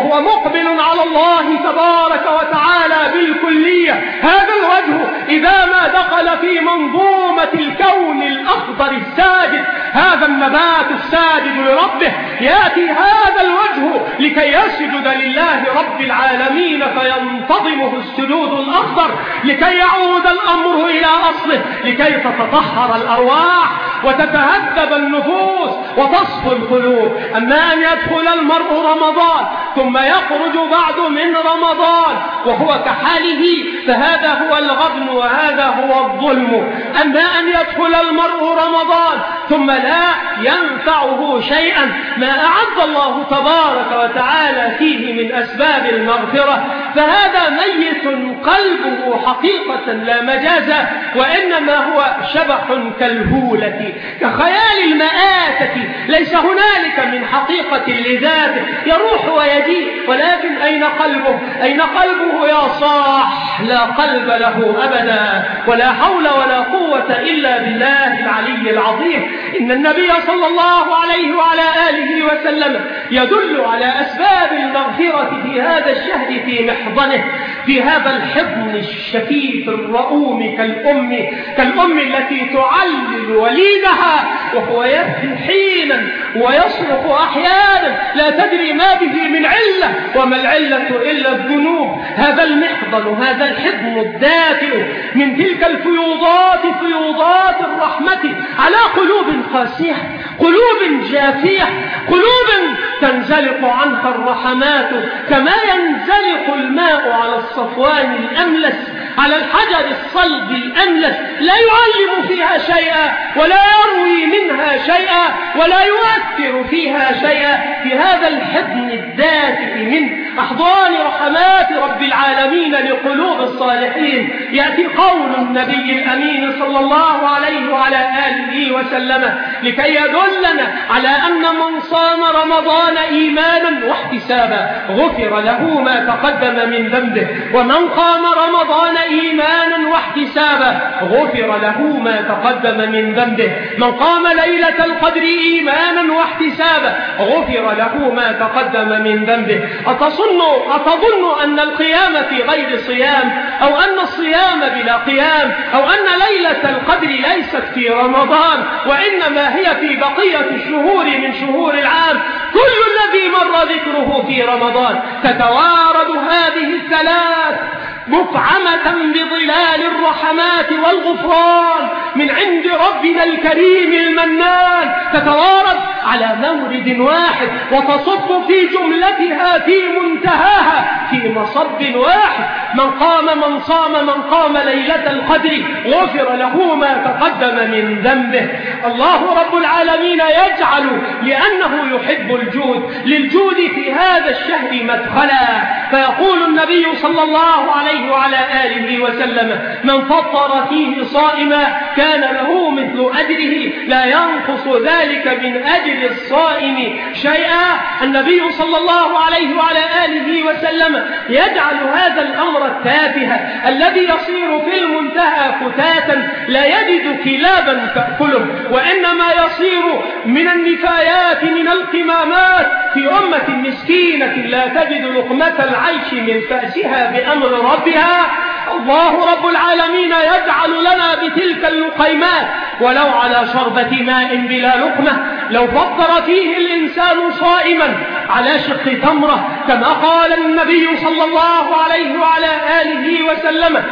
وهو مقبل على الله تبارك وتعالى بالكلية. هذا الوجه إذا ما دخل في منظومة الكون الأخضر الساجد، هذا النبات الساجد لربه، يأتي هذا الوجه لكي يسجد لله رب العالمين فينتظمه السجود الأخضر، لكي يعود الأمر إلى أصله، لكي تتطهر الأرواح وتتهذب النفوس وتصفو القلوب. أما أن يدخل المرء رمضان ثم يخرج بعد من رمضان وهو كحاله فهذا هو الغبن وهذا هو الظلم. أما أن يدخل المرء رمضان ثم لا ينفعه شيئا ما أعد الله تبارك وتعالى فيه من أسباب المغفرة فهذا ميت قلبه حقيقة لا مجازا، وإنما هو شبح كالهولة كخيال المآتة، ليس هنالك من حقيقة لذاته، يروح ويجيء، ولكن أين قلبه؟ أين قلبه يا صاح؟ لا قلب له أبدا، ولا حول ولا قوة إلا بالله العلي العظيم. إن النبي صلى الله عليه وعلى آله وسلم يدل على أسباب المغفرة في هذا الشهر في محضنه، في هذا الحضن الشفيف الرؤوم كالأم التي تعلل وليدها وهو يبكي حينا ويصرخ أحيانا لا تدري ما به من علة، وما العلة إلا الذنوب. هذا المحضن، هذا الحضن الدافئ من تلك الفيوضات، فيوضات الرحمة على قلوب قاسية، قلوب جافية، قلوب تنزلق عنها الرحمات كما ينزلق الماء على الصفوان الأملس، على الحجر الصلب الأملس، لا يعلم فيها شيئا ولا يروي منها شيئا ولا يؤثر فيها شيئا. في هذا الحضن الدافئ من أحضان رحمات رب العالمين لقلوب الصالحين يأتي قول النبي الأمين صلى الله عليه وعلى آله وسلم لكي يدلنا على أن من صام رمضان إيمانا واحتسابا غفر له ما تقدم من ذنبه، ومن قام رمضان إيمانا واحتسابا غفر له ما تقدم من ذنبه، من قام ليلة القدر إيمانا واحتسابا غفر له ما تقدم من ذنبه. أتظن أن القيام في غير صيام أو أن الصيام بلا قيام أو أن ليلة القدر ليست في رمضان وإنما هي في بقية الشهور من شهور العام؟ كل الذي مر ذكره في رمضان تتوارد هذه الثلاث مفعمة بظلال الرحمات والغفران من عند ربنا الكريم المنان، تتوارد على مورد واحد وتصب في جملتها في منتهاها في مصب واحد. من صام من قام ليلة القدر غفر له ما تقدم من ذنبه. الله رب العالمين يجعل لأنه يحب الجود للجود في هذا الشهر مدخلا، فيقول النبي صلى الله عليه وعلى آله وسلم من فطر فيه صائما كان له مثل أجره لا ينقص ذلك من أجر الصائم شيئا. النبي صلى الله عليه وعلى آله وسلم يجعل هذا الأمر التافه الذي يصير في المنتهى فتاتا لا يجد كلابا تأكله، وإنما يصير من النفايات من القمامات في أمة مسكينة لا تجد لقمة العيش من فأسها بأمر ربها. الله رب العالمين يجعل لنا بتلك اللقيمات ولو على شربة ماء بلا لقمة. لو فطر فيه الإنسان صائما على شق تمرة كما قال النبي صلى الله عليه وعلى آله وسلم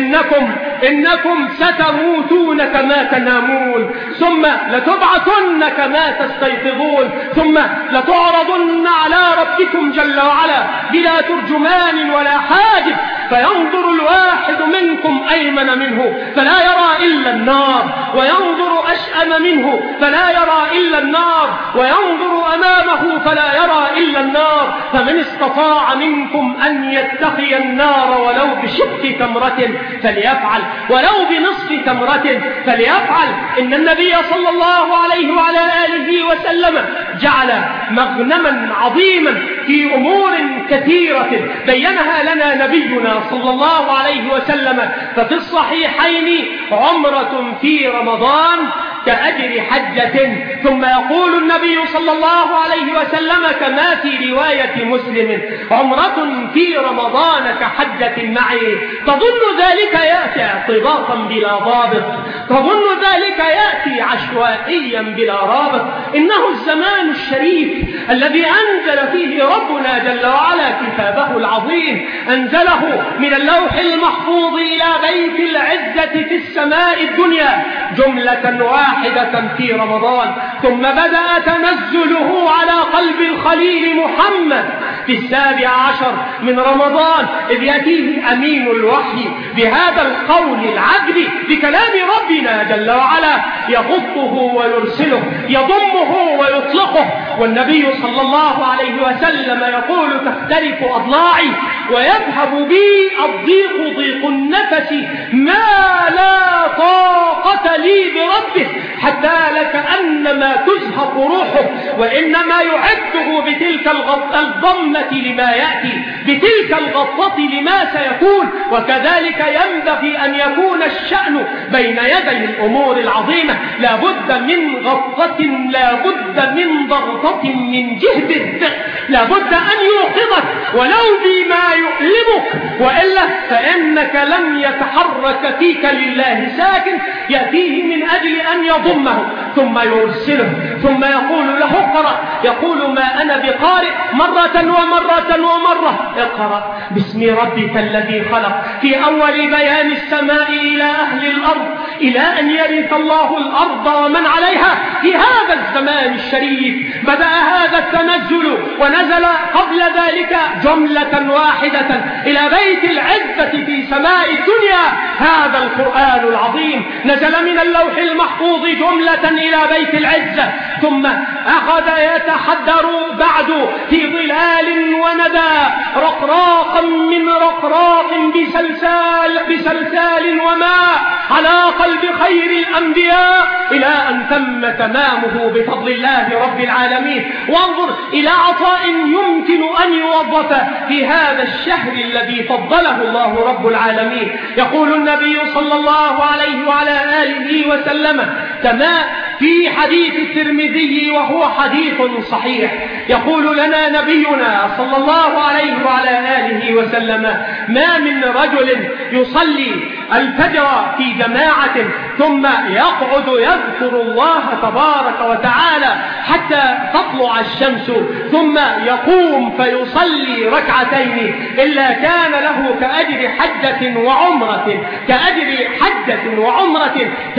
إنكم ستموتون كما تنامون ثم لتبعثن كما تستيقظون ثم لتعرضن على ربكم جل وعلا بلا ترجمان ولا حاجب فينظر الواحد منكم أيمن منه فلا يرى إلا النار وينظر أشأم منه فلا يرى إلا النار وينظر أمامه فلا يرى إلا النار. فمن استطاع منكم أن يتقي النار ولو بشق تمرة فليفعل ولو بنصف تمرة فليفعل. إن النبي صلى الله عليه وعلى آله وسلم جعل مغنما عظيما في أمور كثيرة بينها لنا نبينا صلى الله عليه وسلم. ففي الصحيحين عمرة في رمضان كأجر حجة. ثم يقول النبي صلى الله عليه وسلم كما في رواية مسلم: عمرة في رمضان كحجة معي. تظن ذلك يأتي اعتباطا بلا ضابط، تظن ذلك يأتي عشوائيا بلا رابط. إنه الزمان الشريف الذي أنزل فيه ربنا جل وعلا كتابه العظيم، أنزله من اللوح المحفوظ إلى بيت العزة في السماء الدنيا جملة واحدة في رمضان، ثم بدأ تنزله على قلب الخليل محمد في 17 من رمضان، إذ يأتيه أمين الوحي بهذا القول العدل بكلام ربنا جل وعلا، يغضه ويرسله، يضمه ويطلقه. والنبي صلى الله عليه وسلم يقول: تختلف أضلاعي ويذهب بي الضيق ضيق النفس ما لا طاقة لي بربه، حتى لكأنما تزهق روحه، وإنما يعده بتلك الضمة لما يأتي، بتلك الغطة لما سيكون. وكذلك ينبغي أن يكون الشأن بين يدي الأمور العظيمة، لا بد من غطة، لا بد من ضغطة من جهد الثقل، لا بد أن يوقظك ولو بما يؤلمك، وإلا فإنك لم يتحرك فيك لله ساكن يأتيه من أجل أن يضمه ثم يرسله، ثم يقول له: اقرأ. يقول: ما أنا بقارئ، مرة ومرة ومرة: اقرأ باسم ربك الذي خلق، في أول بيان السماء إلى أهل الأرض، إلى أن يرث الله الأرض ومن عليها. في هذا الزمان الشريف بدأ هذا التنزل، ونزل قبل ذلك جملة واحدة إلى بيت العزة في سماء الدنيا. هذا القرآن العظيم نزل من اللوح المحفوظ جملة إلى بيت العزة، ثم أخذ يتحدر بعد في ظلال وندى، رقراقا من رقراق بسلسال وماء، على قلب خير الأنبياء، إلى أن تم تمامه بفضل الله رب العالمين. وانظر إلى عطاء يمكن أن يوظف في هذا الشهر الذي فضله الله رب العالمين. يقول النبي صلى الله عليه وعلى آله وسلم كما في حديث الترمذي وهو حديث صحيح، يقول لنا نبينا صلى الله عليه وعلى آله وسلم: ما من رجل يصلي الفجر في جماعة ثم يقعد يذكر الله تبارك وتعالى حتى تطلع الشمس، ثم يقوم فيصلي ركعتين، إلا كان له كأجر حجة وعمرة، كأجر حجة وعمرة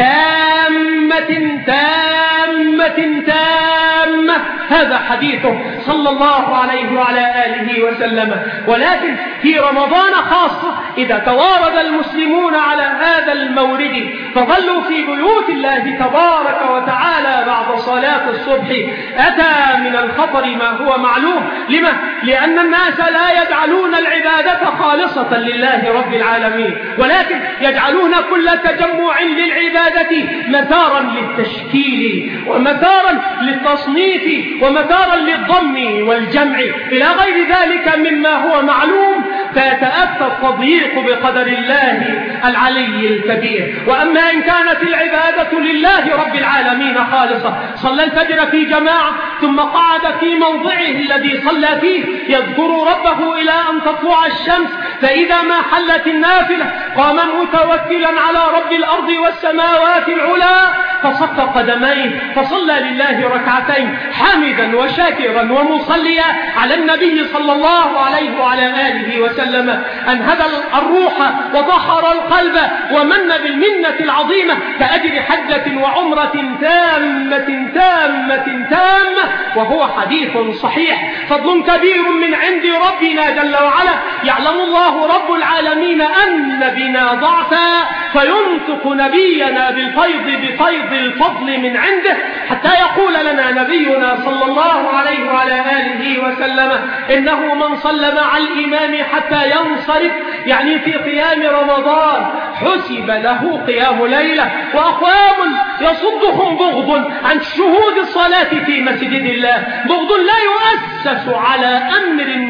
تامة تامة تامة. هذا حديثه صلى الله عليه وعلى آله وسلم. ولكن في رمضان خاصة إذا توارد المسلمون على هذا المورد فظلوا في بيوت الله تبارك وتعالى بعد صلاة الصبح، أتى من الخطر ما هو معلوم. لما؟ لأن الناس لا يجعلون العبادة خالصة لله رب العالمين، ولكن يجعلون كل تجمع للعبادة مثارا للتشكيل ومثارا للتصنيف ومثارا للضم والجمع إلى غير ذلك مما هو معلوم، فيتأتى التضييق بقدر الله العلي الكبير. وأما إن كانت العبادة لله رب العالمين خالصة، صلى الفجر في جماعة ثم قعد في موضعه الذي صلى فيه يذكر ربه إلى أن تطلع الشمس، فإذا ما حلت النافلة قام متوكلا على رب الأرض والسماوات العلى فصف قدميه فصلى لله ركعتين حامدا وشاكرا ومصليا على النبي صلى الله عليه وعلى آله وسلم، أنهد الروح وطهر القلب ومن بالمنة العظيمة كأجر حجة وعمرة تامة تامة تامة. وهو حديث صحيح، فضل كبير من عند ربنا جل وعلا. يعلم الله رب العالمين أن بنا ضعفا فينطق نبينا بالفيض بفيض الفضل من عنده، حتى يقول لنا نبينا صلى الله عليه وعلى آله وسلم: إنه من صلى مع الإمام حتى ينصرف، يعني في قيام رمضان، حسب له قيام ليلة. وأقوام يصدهم بغض عن شهود الصلاة في مسجد الله، بغض لا يؤسس على أمر يرجى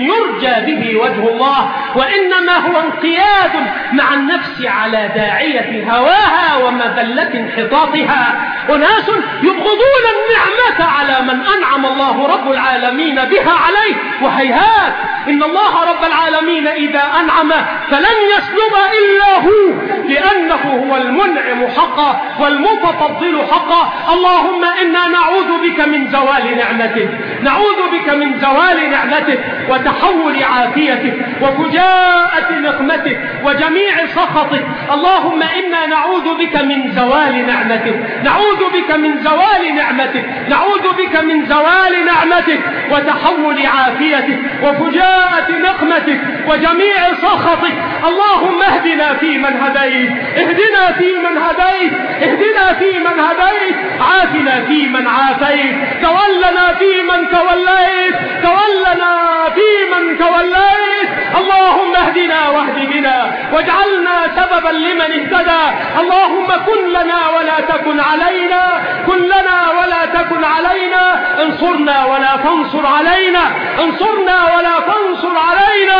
يرجى به وجه الله، وإنما هو انقياد مع النفس على داعية هواها ومذلة انحطاطها. أناس يبغضون النعمة على من أنعم الله رب العالمين بها عليه، وهيهات، إن الله رب العالمين إذا أنعم فلن يسلب إلا هو، لأنه هو المنعم حقا والمتفضل حقا. اللهم إنا نعوذ بك من زوال نعمتك، نعوذ بك من زوال نعمتك وتحول عافيتك وفجاءة نقمتك وجميع سخطك. اللهم إنا نعوذ بك من زوال نعمتك، نعوذ بك من زوال نعمتك، نعوذ بك من زوال نعمتك وتحول عافيتك وفجاءة نقمتك وجميع سخطك. اللهم اهدنا فيمن هديت، اهدنا فيمن هديت، اهدنا فيمن هديت، عافنا فيمن عافيت، تولنا فيمن توليت، تولنا فيمن توليت. اللهم اهدنا واهد بنا واجعلنا سببا لمن اهتدى. اللهم كن لنا ولا تكن علينا، كن لنا ولا تكن علينا، انصرنا ولا تنصر علينا، انصرنا ولا تنصر علينا.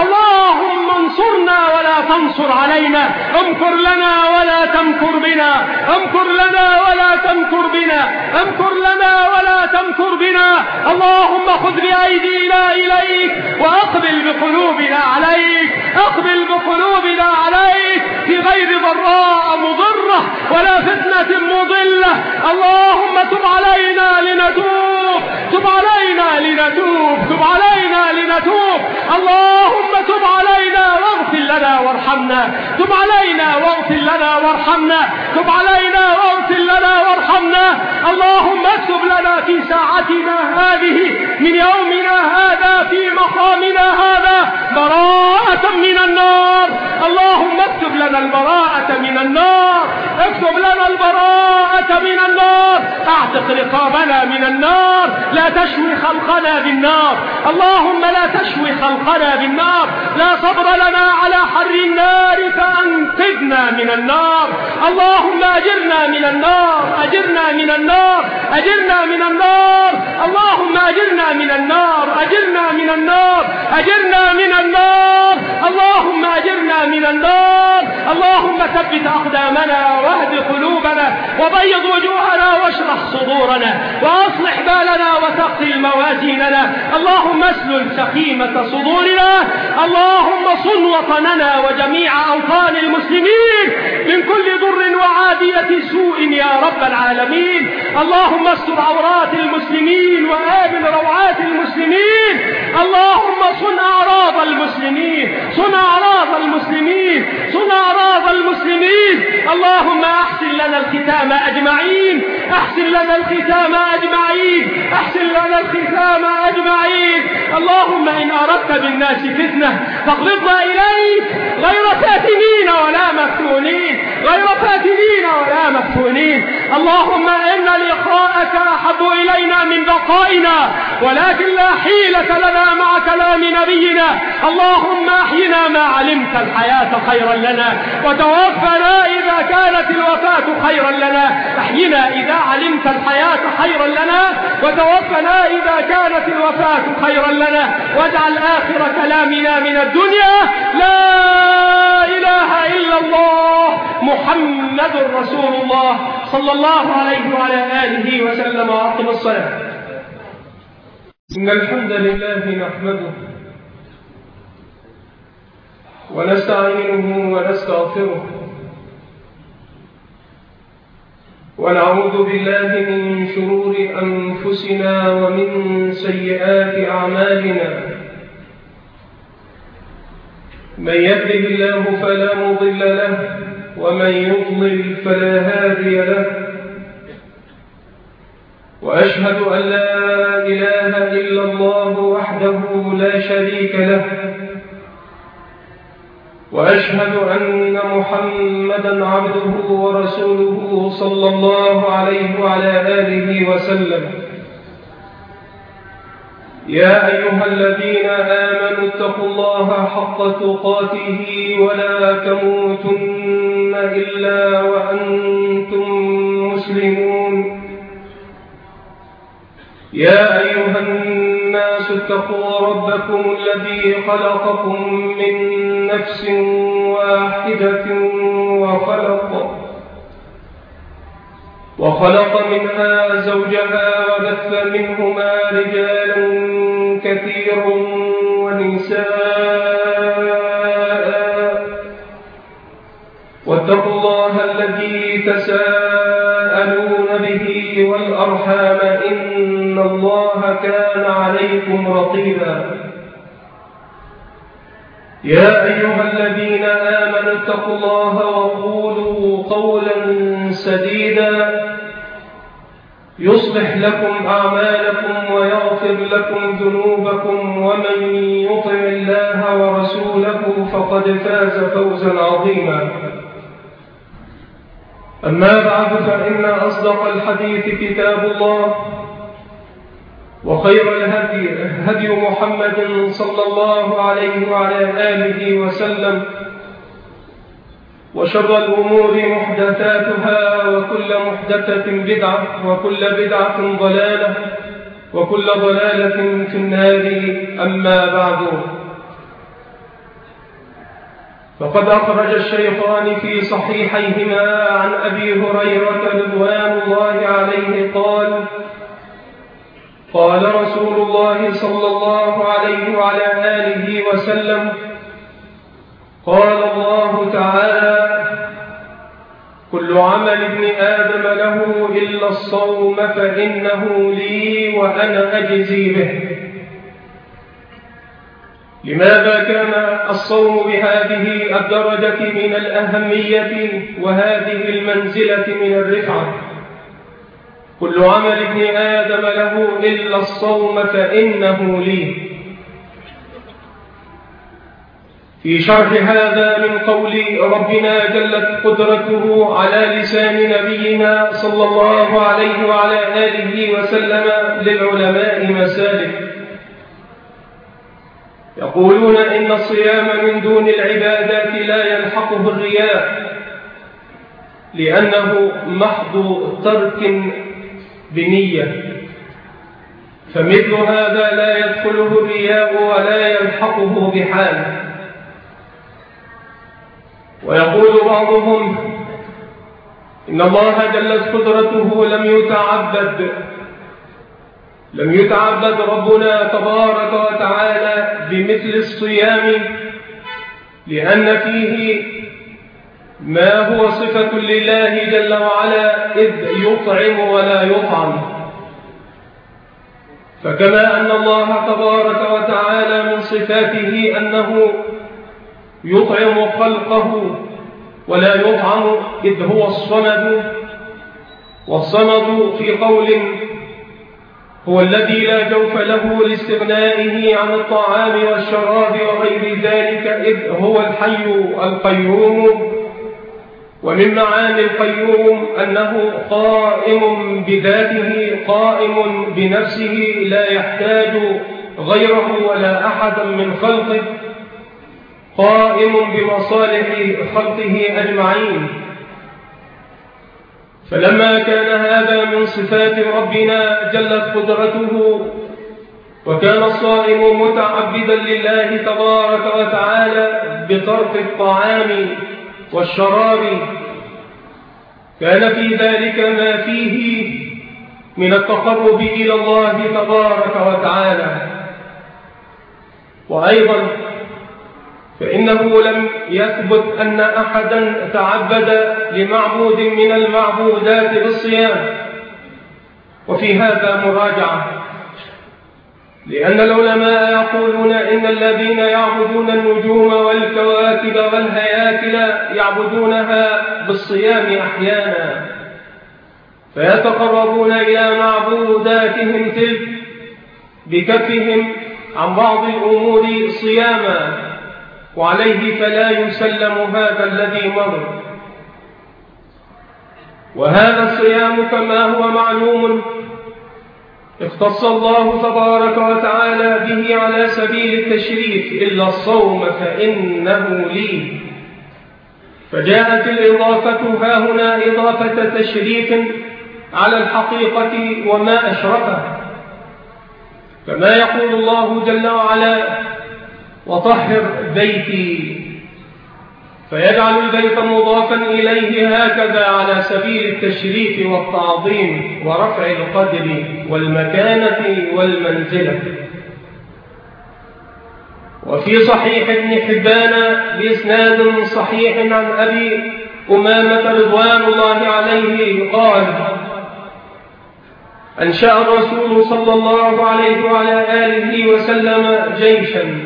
اللهم انصرنا ولا تنصر علينا، امكر لنا ولا تمكر بنا، امكر لنا ولا تمكر بنا، امكر لنا ولا تمكر بنا. اللهم خذ بأيدينا إليك وأقبل بقلوبنا عليك، أقبل بقلوبنا عليك في غير ضراء مضرة ولا فتنة مضلة. اللهم تب علينا لنتوب، تب علينا لنتوب، تب علينا لنتوب. اللهم تب علينا واغفر لنا وارحمنا، تب علينا واغفر لنا وارحمنا، تب علينا واغفر لنا وارحمنا. اللهم اكتب لنا في ساعتنا هذه من يومنا هذا في مقامنا هذا براءة من النار. اللهم اكتب لنا البراءة من النار، اكتب لنا البراءة من النار، اعتق رقابنا من النار، لا تشوي خلقنا بالنار. اللهم لا تشوي خلقنا بالنار، لا صبر لنا على حر النار فأنقذنا من النار. اللهم أجرنا من النار، أجرنا من النار، أجرنا من النار. اللهم أجرنا من النار، أجرنا من النار، أجرنا من النار. اللهم أجرنا من النار. اللهم ثبت أقدامنا واهد قلوبنا وبيض وجوهنا واشرح صدورنا وأصلح بالنا وثقل موازيننا. اللهم اسلل سخيمة صدورنا. اللهم صن وطننا وجميع أوطان المسلمين من كل ضر وعادية سوء يا رب العالمين. اللهم استر عورات المسلمين وآمن روعات المسلمين. اللهم صن أعراض المسلمين، صن أعراض المسلمين، صن أعراض المسلمين. اللهم أحسن لنا الختام أجمعين، أحسن لنا الختام أجمعين، أحسن لنا الختام أجمعين. اللهم إن أردت بالناس فتنة فاقبضنا إليك غير فاتنين ولا مفتونين، غير فاتنين ولا مفتونين. اللهم إن لقاءك أحب إلينا من بقائنا، ولكن لا حيلة لنا مع كلام نبينا. اللهم أحينا ما علمت الحياة خيرا لنا، وتوفنا إذا كانت الوفاة خيرا لنا. أحينا إذا علمت الحياة خيرا لنا، وتوفنا إذا كانت الوفاة خيرا لنا. واجعل آخر كلامنا من الدنيا لا إله إلا الله محمد رسول الله صلى الله عليه وعلى آله وسلم. وأقم الصلاة. إن الحمد لله نحمده ونستعينه ونستغفره ونعوذ بالله من شرور أنفسنا ومن سيئات أعمالنا. من يهده الله فلا مضل له، ومن يضلل فلا هادي له. وأشهد أن لا إله إلا الله وحده لا شريك له، وأشهد أن محمدًا عبده ورسوله صلى الله عليه وعلى آله وسلم. يا أيها الذين آمنوا اتقوا الله حق تقاته ولا تموتن إلا وأنتم مسلمون. يا أيها الناس الناس اتقوا ربكم الذي خلقكم من نفس واحدة وخلق منها زوجها وبث منهما رجالا كثيرا ونساء واتقوا الله الذي تساءلون به والأرحام إن الله كان عليكم رقيبا يا أيها الذين آمنوا اتقوا الله وقولوا قولا سديدا يصلح لكم أعمالكم ويغفر لكم ذنوبكم ومن يطع الله ورسوله فقد فاز فوزا عظيما أما بعد فإن أصدق الحديث كتاب الله وخير الهدي هدي محمد صلى الله عليه وعلى آله وسلم وشر الأمور محدثاتها وكل محدثة بدعة وكل بدعة ضلالة وكل ضلالة في النار أما بعد فقد أخرج الشيخان في صحيحيهما عن أبي هريرة رضوان الله عليه قال رسول الله صلى الله عليه وعلى آله وسلم قال الله تعالى كل عمل ابن آدم له إلا الصوم فإنه لي وأنا أجزي به. لماذا كان الصوم بهذه الدرجة من الأهمية وهذه المنزلة من الرفعة؟ كل عمل ابن آدم له إلا الصوم فإنه لي. في شرح هذا من قول ربنا جلت قدرته على لسان نبينا صلى الله عليه وعلى آله وسلم للعلماء مسالك يقولون إن الصيام من دون العبادات لا يلحقه الرياء لأنه محض ترك بنية، فمثل هذا لا يدخله الرياء ولا يلحقه بحال. ويقول بعضهم إن الله جلت قدرته لم يتعبد ربنا تبارك وتعالى بمثل الصيام لأن فيه ما هو صفة لله جل وعلا إذ يطعم ولا يطعم. فكما أن الله تبارك وتعالى من صفاته أنه يطعم خلقه ولا يطعم إذ هو الصمد، والصمد في قول هو الذي لا جوف له لاستغنائه عن الطعام والشراب وغير ذلك إذ هو الحي القيوم. ومن معاني القيوم أنه قائم بذاته قائم بنفسه لا يحتاج غيره ولا أحدا من خلقه، قائم بمصالح خلقه أجمعين. فلما كان هذا من صفات ربنا جلت قدرته وكان الصائم متعبدا لله تبارك وتعالى بترك الطعام والشراب كان في ذلك ما فيه من التقرب إلى الله تبارك وتعالى. وأيضا فإنه لم يثبت أن أحدا تعبد لمعبود من المعبودات بالصيام، وفي هذا مراجعة، لأن العلماء يقولون إن الذين يعبدون النجوم والكواكب والهياكل يعبدونها بالصيام أحيانا، فيتقربون إلى معبوداتهم تلك بكفهم عن بعض الأمور صياما، وعليه فلا يسلم هذا الذي مر. وهذا الصيام كما هو معلوم اختص الله تبارك وتعالى به على سبيل التشريف إلا الصوم فإنه لي، فجاءت الإضافة هاهنا إضافة تشريف على الحقيقة وما أشرفه. كما يقول الله جل وعلا: وطهر بيتي، فيجعل البيت مضافا إليه هكذا على سبيل التشريف والتعظيم ورفع القدر والمكانة والمنزلة. وفي صحيح ابن حبان بإسناد صحيح عن أبي أمامة رضوان الله عليه قال: أنشأ الرسول صلى الله عليه وعلى آله وسلم جيشا،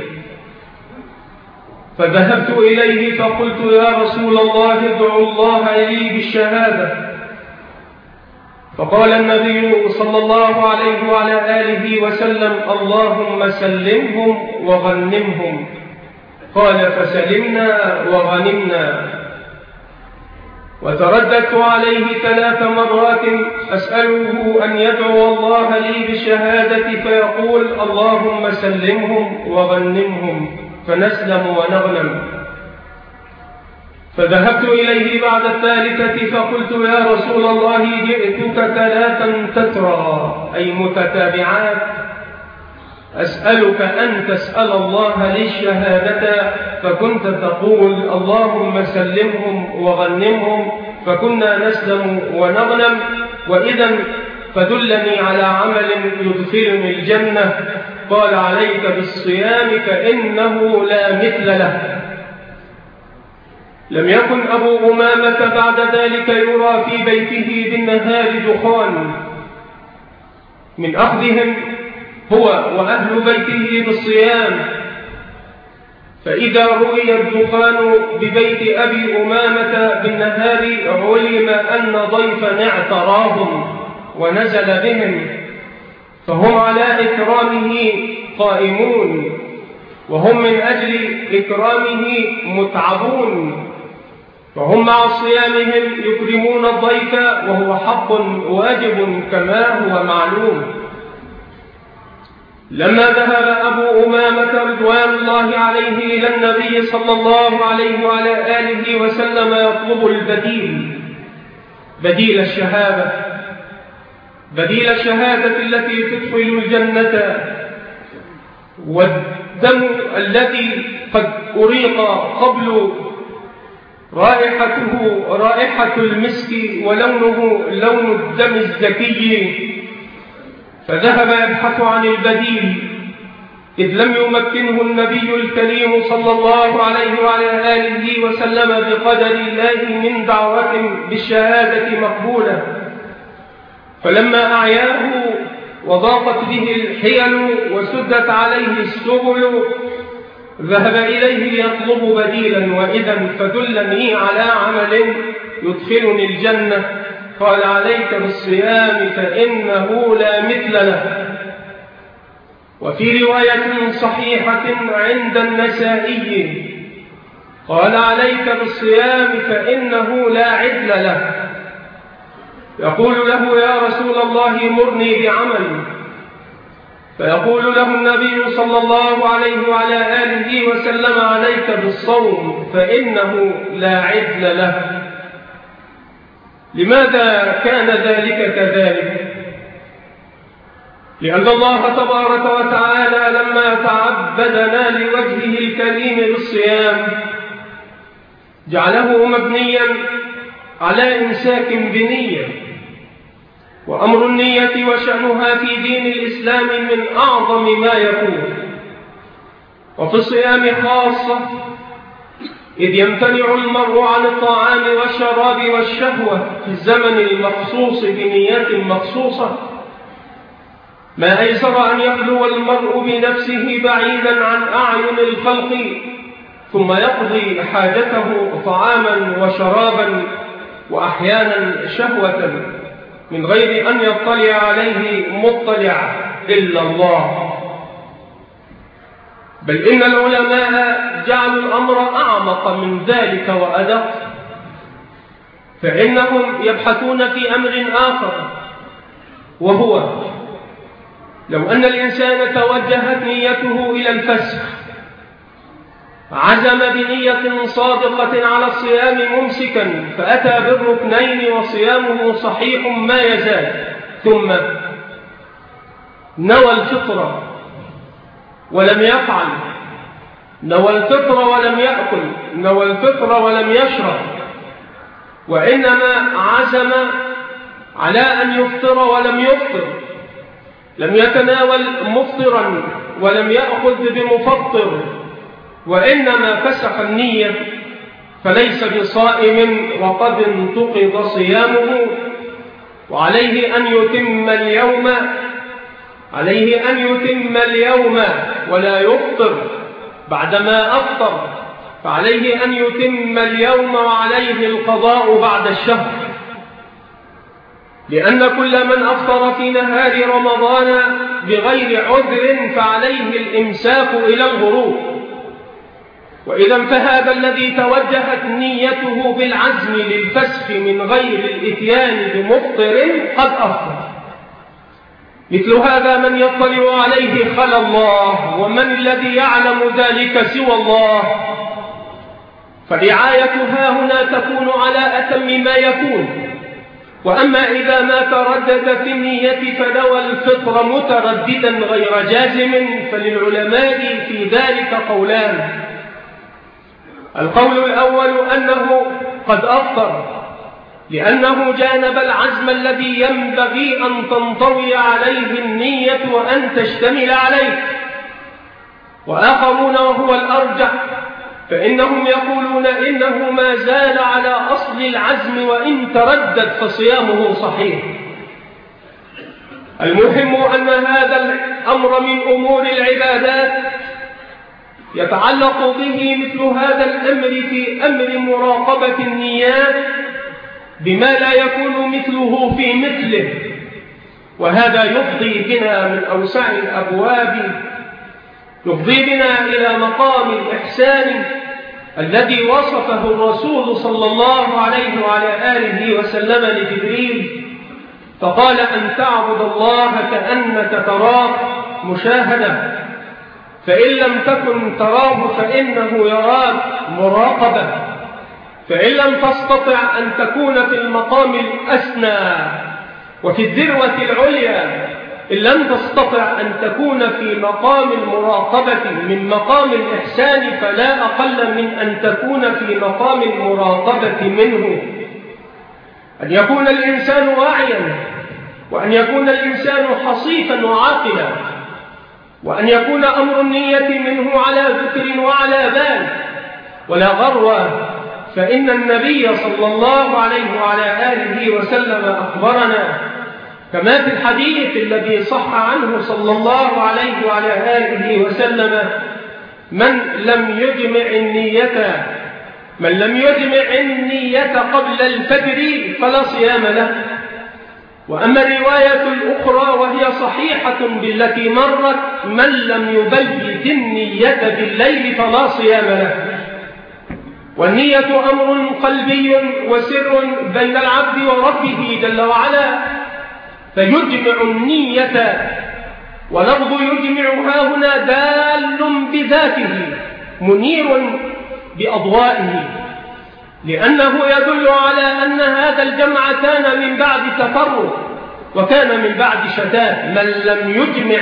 فذهبت إليه فقلت: يا رسول الله ادعو الله لي بالشهادة. فقال النبي صلى الله عليه وعلى آله وسلم: اللهم سلمهم وغنمهم. قال: فسلمنا وغنمنا. وترددت عليه 3 مرات أسأله أن يدعو الله لي بالشهادة، فيقول: اللهم سلمهم وغنمهم فنسلم ونغنم. فذهبت إليه بعد 3 فقلت: يا رسول الله جئتك 3 تترى أي متتابعات أسألك أن تسأل الله لي الشهادة، فكنت تقول: اللهم سلمهم وغنمهم، فكنا نسلم ونغنم. وإذا فدلني على عمل يدخلني الجنة. قال: عليك بالصيام فإنه لا مثل له. لم يكن أبو أمامة بعد ذلك يرى في بيته بالنهار دخان من أخذهم هو وأهل بيته بالصيام، فإذا رؤي الدخان ببيت أبي أمامة بالنهار علم أن ضيفا اعتراهم ونزل بهم، فهم على إكرامه قائمون، وهم من أجل إكرامه متعبون، فهم مع صيامهم يكرمون الضيف، وهو حق واجب كما هو معلوم. لما ذهب أبو أمامة رضوان الله عليه إلى النبي صلى الله عليه وعلى آله وسلم يطلب بديل الشهادة، بديل الشهادة التي تدخل الجنة، والدم الذي قد أريق قبل رائحته رائحة المسك ولونه لون الدم الزكي، فذهب يبحث عن البديل، إذ لم يمكنه النبي الكريم صلى الله عليه وعلى آله وسلم بقدر الله من دعوة بالشهادة مقبولة. فلما أعياه وضاقت به الحيل وسدت عليه السبل ذهب إليه يطلب بديلا، وإذا فدلني على عمل يدخلني الجنة. قال: عليك بالصيام فإنه لا مثل له. وفي رواية صحيحة عند النسائي قال: عليك بالصيام فإنه لا عدل له. يقول له: يا رسول الله مرني بعمل، فيقول له النبي صلى الله عليه وعلى آله وسلم: عليك بالصوم فإنه لا عدل له. لماذا كان ذلك كذلك؟ لأن الله تبارك وتعالى لما تعبدنا لوجهه الكريم بالصيام جعله مبنيا على إمساك بنية، وأمر النية وشأنها في دين الإسلام من أعظم ما يكون، وفي الصيام خاصة، إذ يمتنع المرء عن الطعام والشراب والشهوة في الزمن المخصوص بنيات مخصوصة. ما أيسر أن يخلو المرء بنفسه بعيدا عن أعين الخلق ثم يقضي حاجته طعاما وشرابا وأحيانا شهوة من غير أن يطلع عليه مطلع إلا الله. بل إن العلماء جعلوا الأمر أعمق من ذلك وأدق، فإنهم يبحثون في أمر آخر، وهو لو أن الإنسان توجهت نيته إلى الفسخ، عزم بنية صادقة على الصيام ممسكا، فأتى بالركنين وصيامه صحيح ما يزال، ثم نوى الفطرة ولم يفعل، نوى الفطر ولم يأكل، نوى الفطر ولم يشرب، وإنما عزم على أن يفطر ولم يفطر، لم يتناول مفطرا ولم يأخذ بمفطر، وإنما فسخ النية فليس بصائم وقد انتقض صيامه، وعليه أن يتم اليوم، عليه أن يتم اليوم ولا يفطر بعدما أفطر، فعليه أن يتم اليوم وعليه القضاء بعد الشهر، لأن كل من أفطر في نهار رمضان بغير عذر فعليه الإمساك إلى الغروب. وإذا فهذا الذي توجهت نيته بالعزم للفسخ من غير الإتيان بمفطر قد أفطر. مثل هذا من يطلع عليه خلى الله، ومن الذي يعلم ذلك سوى الله؟ فرعايتها هنا تكون على أتم ما يكون. وأما إذا ما تردد في النية فنوى الفطر مترددا غير جازم، فللعلماء في ذلك قولان. القول الأول أنه قد أفطر لأنه جانب العزم الذي ينبغي أن تنطوي عليه النية وأن تشتمل عليه. وآخرون وهو الأرجح فإنهم يقولون إنه ما زال على أصل العزم وإن تردد فصيامه صحيح. المهم أن هذا الأمر من أمور العبادات يتعلق به مثل هذا الأمر في أمر مراقبة النيات بما لا يكون مثله في مثله، وهذا يفضي بنا من أوسع الأبواب، يفضي بنا إلى مقام الإحسان الذي وصفه الرسول صلى الله عليه وعلى آله وسلم لجبريل، فقال أن تعبد الله كأنك تراه مشاهدة، فإن لم تكن تراه فإنه يراك مراقبة، فإن لم تستطع أن تكون في المقام الأسنى وفي الذروة العليا، إن لم تستطع أن تكون في مقام المراقبة من مقام الإحسان، فلا أقل من أن تكون في مقام المراقبة منه. أن يكون الإنسان واعيا، وأن يكون الإنسان حصيفا وعاقلا، وأن يكون أمر النية منه على ذكر وعلى بال ولا غرو، فإن النبي صلى الله عليه وعلى آله وسلم أخبرنا كما في الحديث الذي صح عنه صلى الله عليه وعلى آله وسلم: من لم يجمع النية قبل الفجر فلا صيام له. وأما الرواية الأخرى وهي صحيحة بالتي مرت: من لم يبيت النية بالليل فلا صيام له. والنية أمر قلبي وسر بين العبد وربه جل وعلا، فيجمع النية، ولفظ يجمع هنا دال بذاته منير بأضوائه، لأنه يدل على أن هذا الجمع كان من بعد تفرق وكان من بعد شتات. من لم يجمع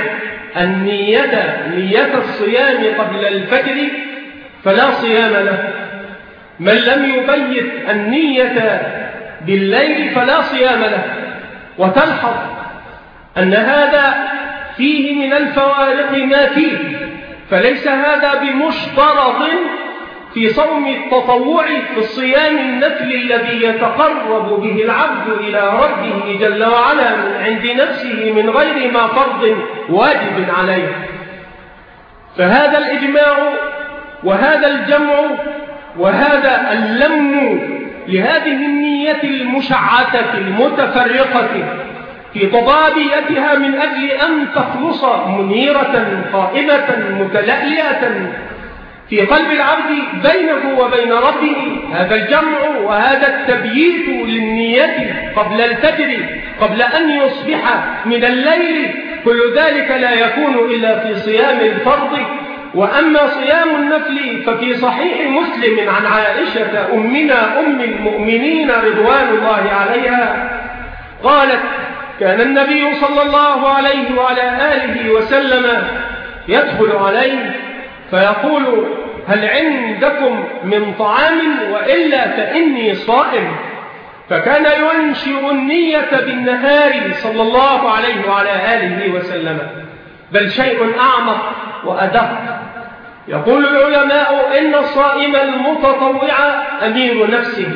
نية الصيام قبل الفجر فلا صيام له، من لم يبيت النية بالليل فلا صيام له. وتلحظ أن هذا فيه من الفوارق ما فيه، فليس هذا بمشترط في صوم التطوع في الصيام النفل الذي يتقرب به العبد إلى ربه جل وعلا من عند نفسه من غير ما فرض واجب عليه. فهذا الإجماع وهذا الجمع وهذا اللم لهذه النية المشعثة المتفرقة في طبابيتها من أجل أن تخلص منيرة قائمة متلألئة في قلب العبد بينه وبين ربه. هذا الجمع وهذا التبييت للنية قبل الفجر قبل أن يصبح من الليل، كل ذلك لا يكون إلا في صيام الفرض. وأما صيام النفل ففي صحيح مسلم عن عائشة أمنا أم المؤمنين رضوان الله عليها قالت: كان النبي صلى الله عليه وعلى آله وسلم يدخل عليه فيقول: هل عندكم من طعام؟ وإلا فإني صائم. فكان ينشر النية بالنهار صلى الله عليه وعلى آله وسلم. بل شيء أعمق وأدق، يقول العلماء إن الصائم المتطوع أمير نفسه.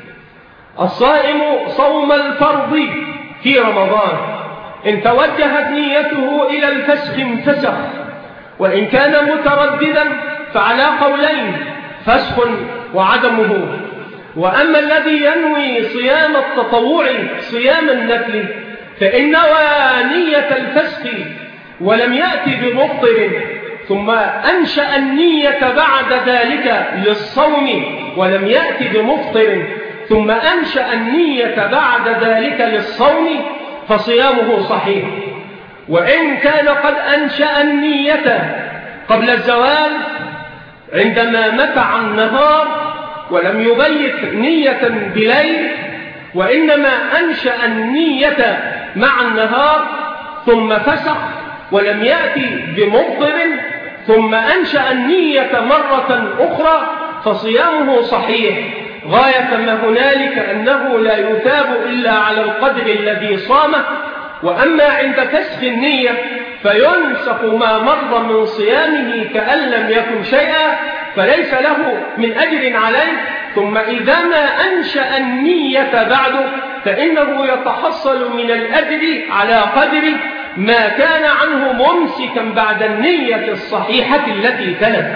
الصائم صوم الفرض في رمضان إن توجهت نيته إلى الفسخ انفسخ، وإن كان مترددا فعلى قولين: فسخ وعدمه. وأما الذي ينوي صيام التطوع صيام النفل فإن نوى نية الفسخ ولم يأتي بمفطر، ثم أنشأ النية بعد ذلك للصوم ولم يأتي بمفطر، ثم أنشأ النية بعد ذلك للصوم، فصيامه صحيح. وإن كان قد أنشأ النية قبل الزوال عندما متع النهار ولم يبيت نية بليل، وإنما أنشأ النية مع النهار ثم فسخ ولم يأتي بمفطر، ثم أنشأ النية مرة أخرى، فصيامه صحيح. غاية ما هنالك أنه لا يثاب إلا على القدر الذي صامه. وأما عند فسخ النية فينسخ ما مر من صيامه كأن لم يكن شيئا، فليس له من أجر عليه. ثم إذا ما أنشأ النية بعده فإنه يتحصل من الأجر على قدر ما كان عنه ممسكا بعد النية الصحيحة التي تلت.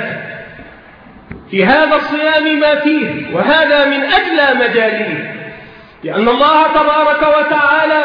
في هذا الصيام ما فيه، وهذا من أجلى مجاليه، لأن الله تبارك وتعالى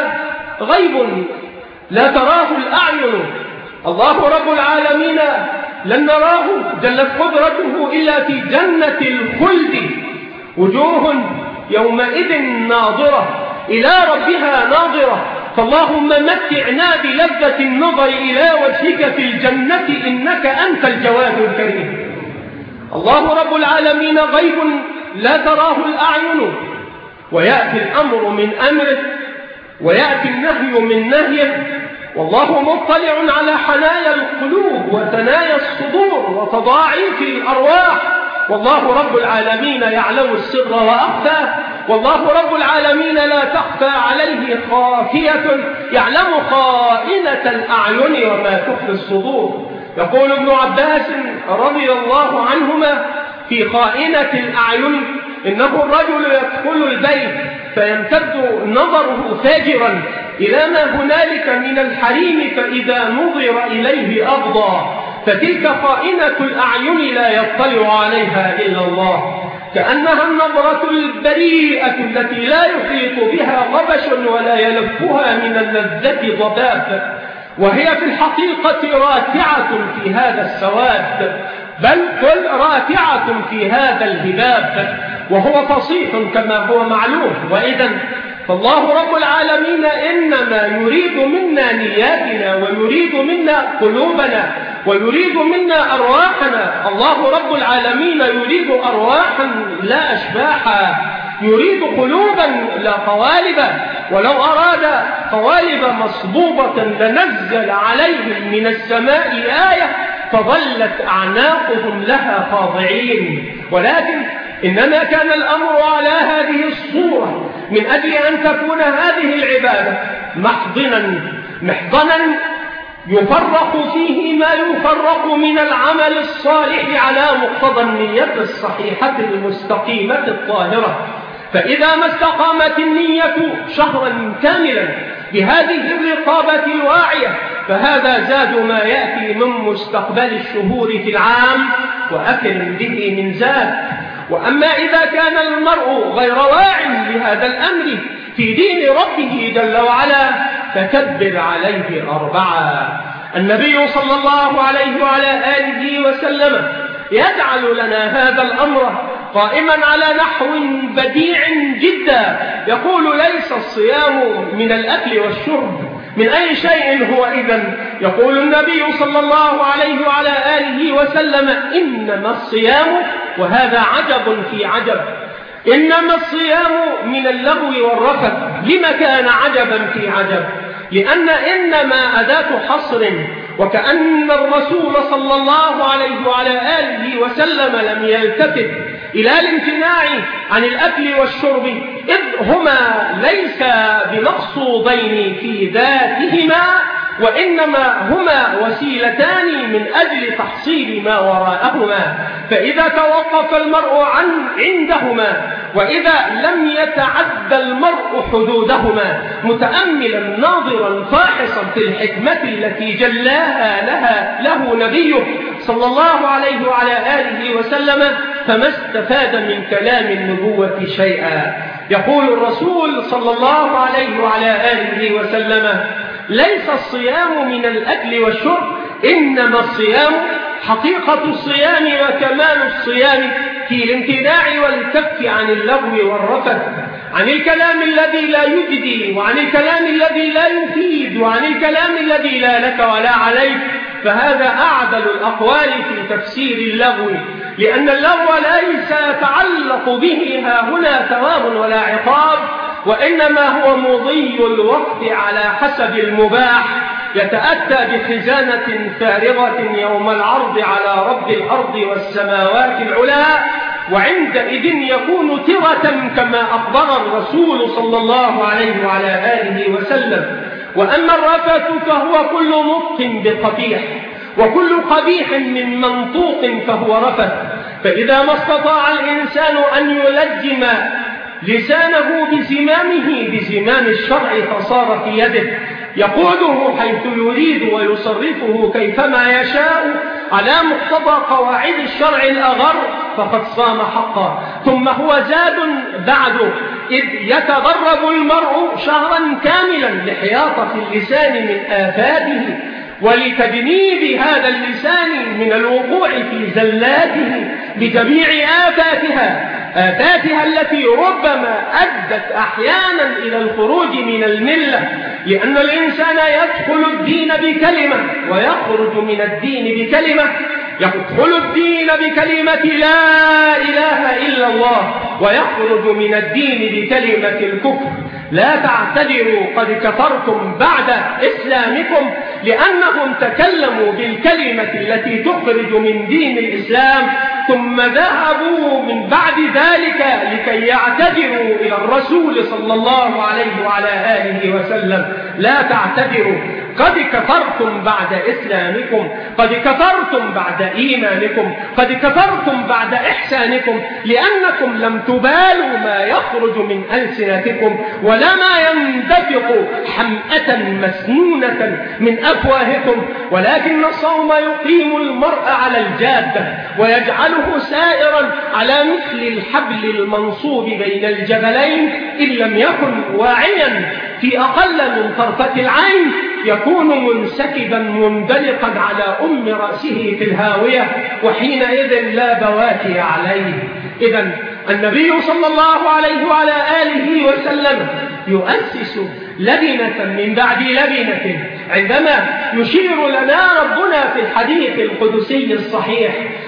غيب لا تراه الأعين. الله رب العالمين لن نراه جلت قدرته إلا في جنة الخلد، وجوه يومئذ ناظرة إلى ربها ناظرة. فاللهم متعنا بلذة النظر إلى وجهك في الجنة إنك أنت الجواد الكريم. الله رب العالمين غيب لا تراه الأعين، ويأتي الأمر من أمره ويأتي النهي من نهيه، والله مطلع على حنايا القلوب وثنايا الصدور وتضاعيف الأرواح. والله رب العالمين يعلم السر وأخفى، والله رب العالمين لا تخفى عليه خافية، يعلم خائنة الأعين وما تخفي الصدور. يقول ابن عباس رضي الله عنهما في خائنة الأعين: إنه الرجل يدخل البيت فيمتد نظره فاجرا إلى ما هنالك من الحريم، فإذا نظر إليه أغضى، فتلك خائنة الأعين لا يطلع عليها إلا الله، كأنها النظرة البريئة التي لا يحيط بها غبش ولا يلفها من اللذة ضباب، وهي في الحقيقة راتعة في هذا السواد، بل كل راتعة في هذا الهباب، وهو فصيح كما هو معلوم. وإذا فالله رب العالمين إنما يريد منا نياتنا، ويريد منا قلوبنا، ويريد منا أرواحنا. الله رب العالمين يريد أرواحا لا أشباحا، يريد قلوبا لا قوالب. ولو أراد قوالب مصبوبة لنزل عليهم من السماء آية فظلت أعناقهم لها خاضعين، ولكن إنما كان الأمر على هذه الصورة من أجل أن تكون هذه العبادة محضنا يفرق فيه ما يفرق من العمل الصالح على مقتضى النية الصحيحة المستقيمة الطاهرة. فإذا ما استقامت النية شهرا كاملا بهذه الرقابة الواعية فهذا زاد ما يأتي من مستقبل الشهور في العام وأكل به من زاد. وأما إذا كان المرء غير واع لهذا الأمر في دين ربه جل وعلا فكبر عليه 4. النبي صلى الله عليه وعلى آله وسلم يجعل لنا هذا الأمر قائما على نحو بديع جدا. يقول: ليس الصيام من الأكل والشرب، من أي شيء هو إذن؟ يقول النبي صلى الله عليه وعلى آله وسلم: إنما الصيام، وهذا عجب في عجب، إنما الصيام من اللغو والرفث. لما كان عجبا في عجب؟ لأن إنما أداة حصر، وكأن الرسول صلى الله عليه وعلى آله وسلم لم يلتفت إلى الامتناع عن الأكل والشرب، إذ هما ليس بمقصودين في ذاتهما، وإنما هما وسيلتان من أجل تحصيل ما وراءهما. فإذا توقف المرء عندهما، وإذا لم يتعدى المرء حدودهما، متأملا ناظرا فاحصا في الحكمة التي جلاها له نبيه صلى الله عليه وعلى آله وسلم، فما استفاد من كلام النبوة شيئا. يقول الرسول صلى الله عليه وعلى آله وسلم: ليس الصيام من الأكل والشرب، إنما الصيام حقيقة الصيام وكمال الصيام في الامتناع والكف عن اللغو والرفث، عن الكلام الذي لا يجدي، وعن الكلام الذي لا يفيد، وعن الكلام الذي لا لك ولا عليك. فهذا أعدل الأقوال في تفسير اللغو، لأن اللغو ليس يتعلق به هنا ثواب ولا عقاب، وإنما هو مضي الوقت على حسب المباح، يتأتى بخزانة فارغة يوم العرض على رب الأرض والسماوات العلا، وعندئذ يكون ترة كما أخبر الرسول صلى الله عليه وعلى آله وسلم. وأما الرفث فهو كل نطق بقبيح، وكل قبيح من منطوق فهو رفث. فإذا ما استطاع الإنسان أن يلجم لسانه بزمام الشرع فصار في يده، يقوده حيث يريد ويصرفه كيفما يشاء على مقتضى قواعد الشرع الأغر، فقد صام حقا. ثم هو زاد بعد، إذ يتدرب المرء شهرا كاملا لحياطة اللسان من آفاته، ولتجنيب هذا اللسان من الوقوع في زلاته بجميع آفاتها التي ربما أدت أحيانا إلى الخروج من الملة، لأن الإنسان يدخل الدين بكلمة ويخرج من الدين بكلمة. يدخل الدين بكلمة لا إله إلا الله، ويخرج من الدين بكلمة الكفر. لا تعتذروا قد كفرتم بعد إسلامكم، لأنهم تكلموا بالكلمة التي تخرج من دين الإسلام، ثم ذهبوا من بعد ذلك لكي يعتذروا إلى الرسول صلى الله عليه وعلى آله وسلم. لا تعتذروا قد كفرتم بعد إسلامكم، قد كفرتم بعد إيمانكم، قد كفرتم بعد إحسانكم، لأنكم لم تبالوا ما يخرج من ألسنتكم ولا ما يندفق حمأة مسنونة من أفواهكم، ولكن الصوم يقيم المرء على الجادة ويجعله سائرا على مثل الحبل المنصوب بين الجبلين، إن لم يكن واعيا في أقل من طرفة العين يكون منسكبا مندلقا على أم رأسه في الهاوية، وحينئذ لا بواكي عليه. إذن النبي صلى الله عليه وعلى آله وسلم يؤسس لبنة من بعد لبنة، عندما يشير لنا ربنا في الحديث القدسي الصحيح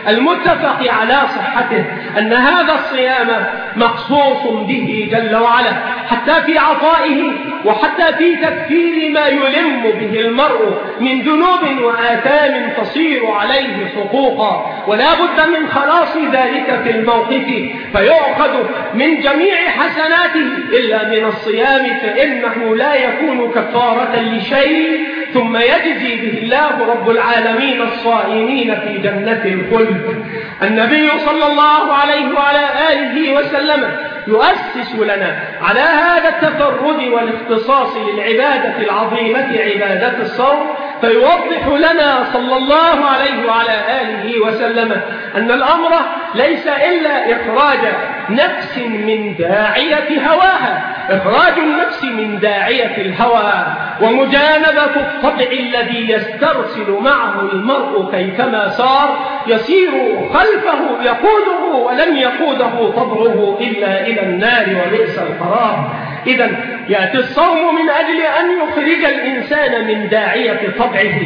المتفق على صحته أن هذا الصيام مخصوص به جل وعلا، حتى في عطائه وحتى في تكفير ما يلم به المرء من ذنوب وآثام تصير عليه حقوقا، ولا بد من خلاص ذلك في الموقف، فيؤخذ من جميع حسناته إلا من الصيام، فإنه لا يكون كفارة لشيء، ثم يجزي به الله رب العالمين الصائمين في جنة الخلد. النبي صلى الله عليه وعلى آله وسلم يؤسس لنا على هذا التفرد والاختصاص للعبادة العظيمة عبادة الصوم، فيوضح لنا صلى الله عليه وعلى آله وسلم أن الأمر ليس إلا إخراج نفس من داعية هواها، إخراج النفس من داعية الهوى، ومجانبة الطبع الذي يسترسل معه المرء كيفما صار، يسير خلفه يقوده ولن يقوده طبعه إلا إلى النار وبئس القرار. إذن يأتي الصوم من أجل أن يخرج الإنسان من داعية طبعه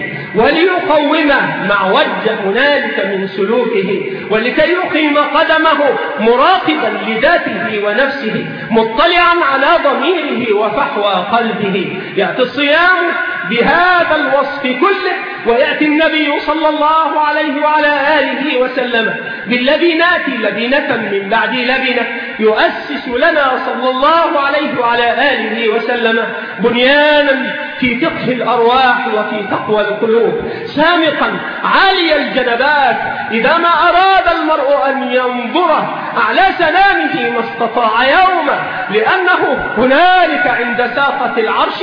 وليقومه مع وجه هنالك من سلوكه، ولكي يقيم قدمه مراقبا لذاته ونفسه، مطلعا على ضميره وفحوى قلبه. يأتي الصيام بهذا الوصف كله، ويأتي النبي صلى الله عليه وعلى آله وسلم باللبنات لبنة من بعد لبنة، يؤسس لنا صلى الله عليه وعلى آله وسلم بنيانا في فقه الأرواح وفي تقوى القلوب، سامقا عالي الجنبات إذا ما أراد المرء أن ينظر أعلى سنامه ما استطاع يوما، لأنه هنالك عند ساقة العرش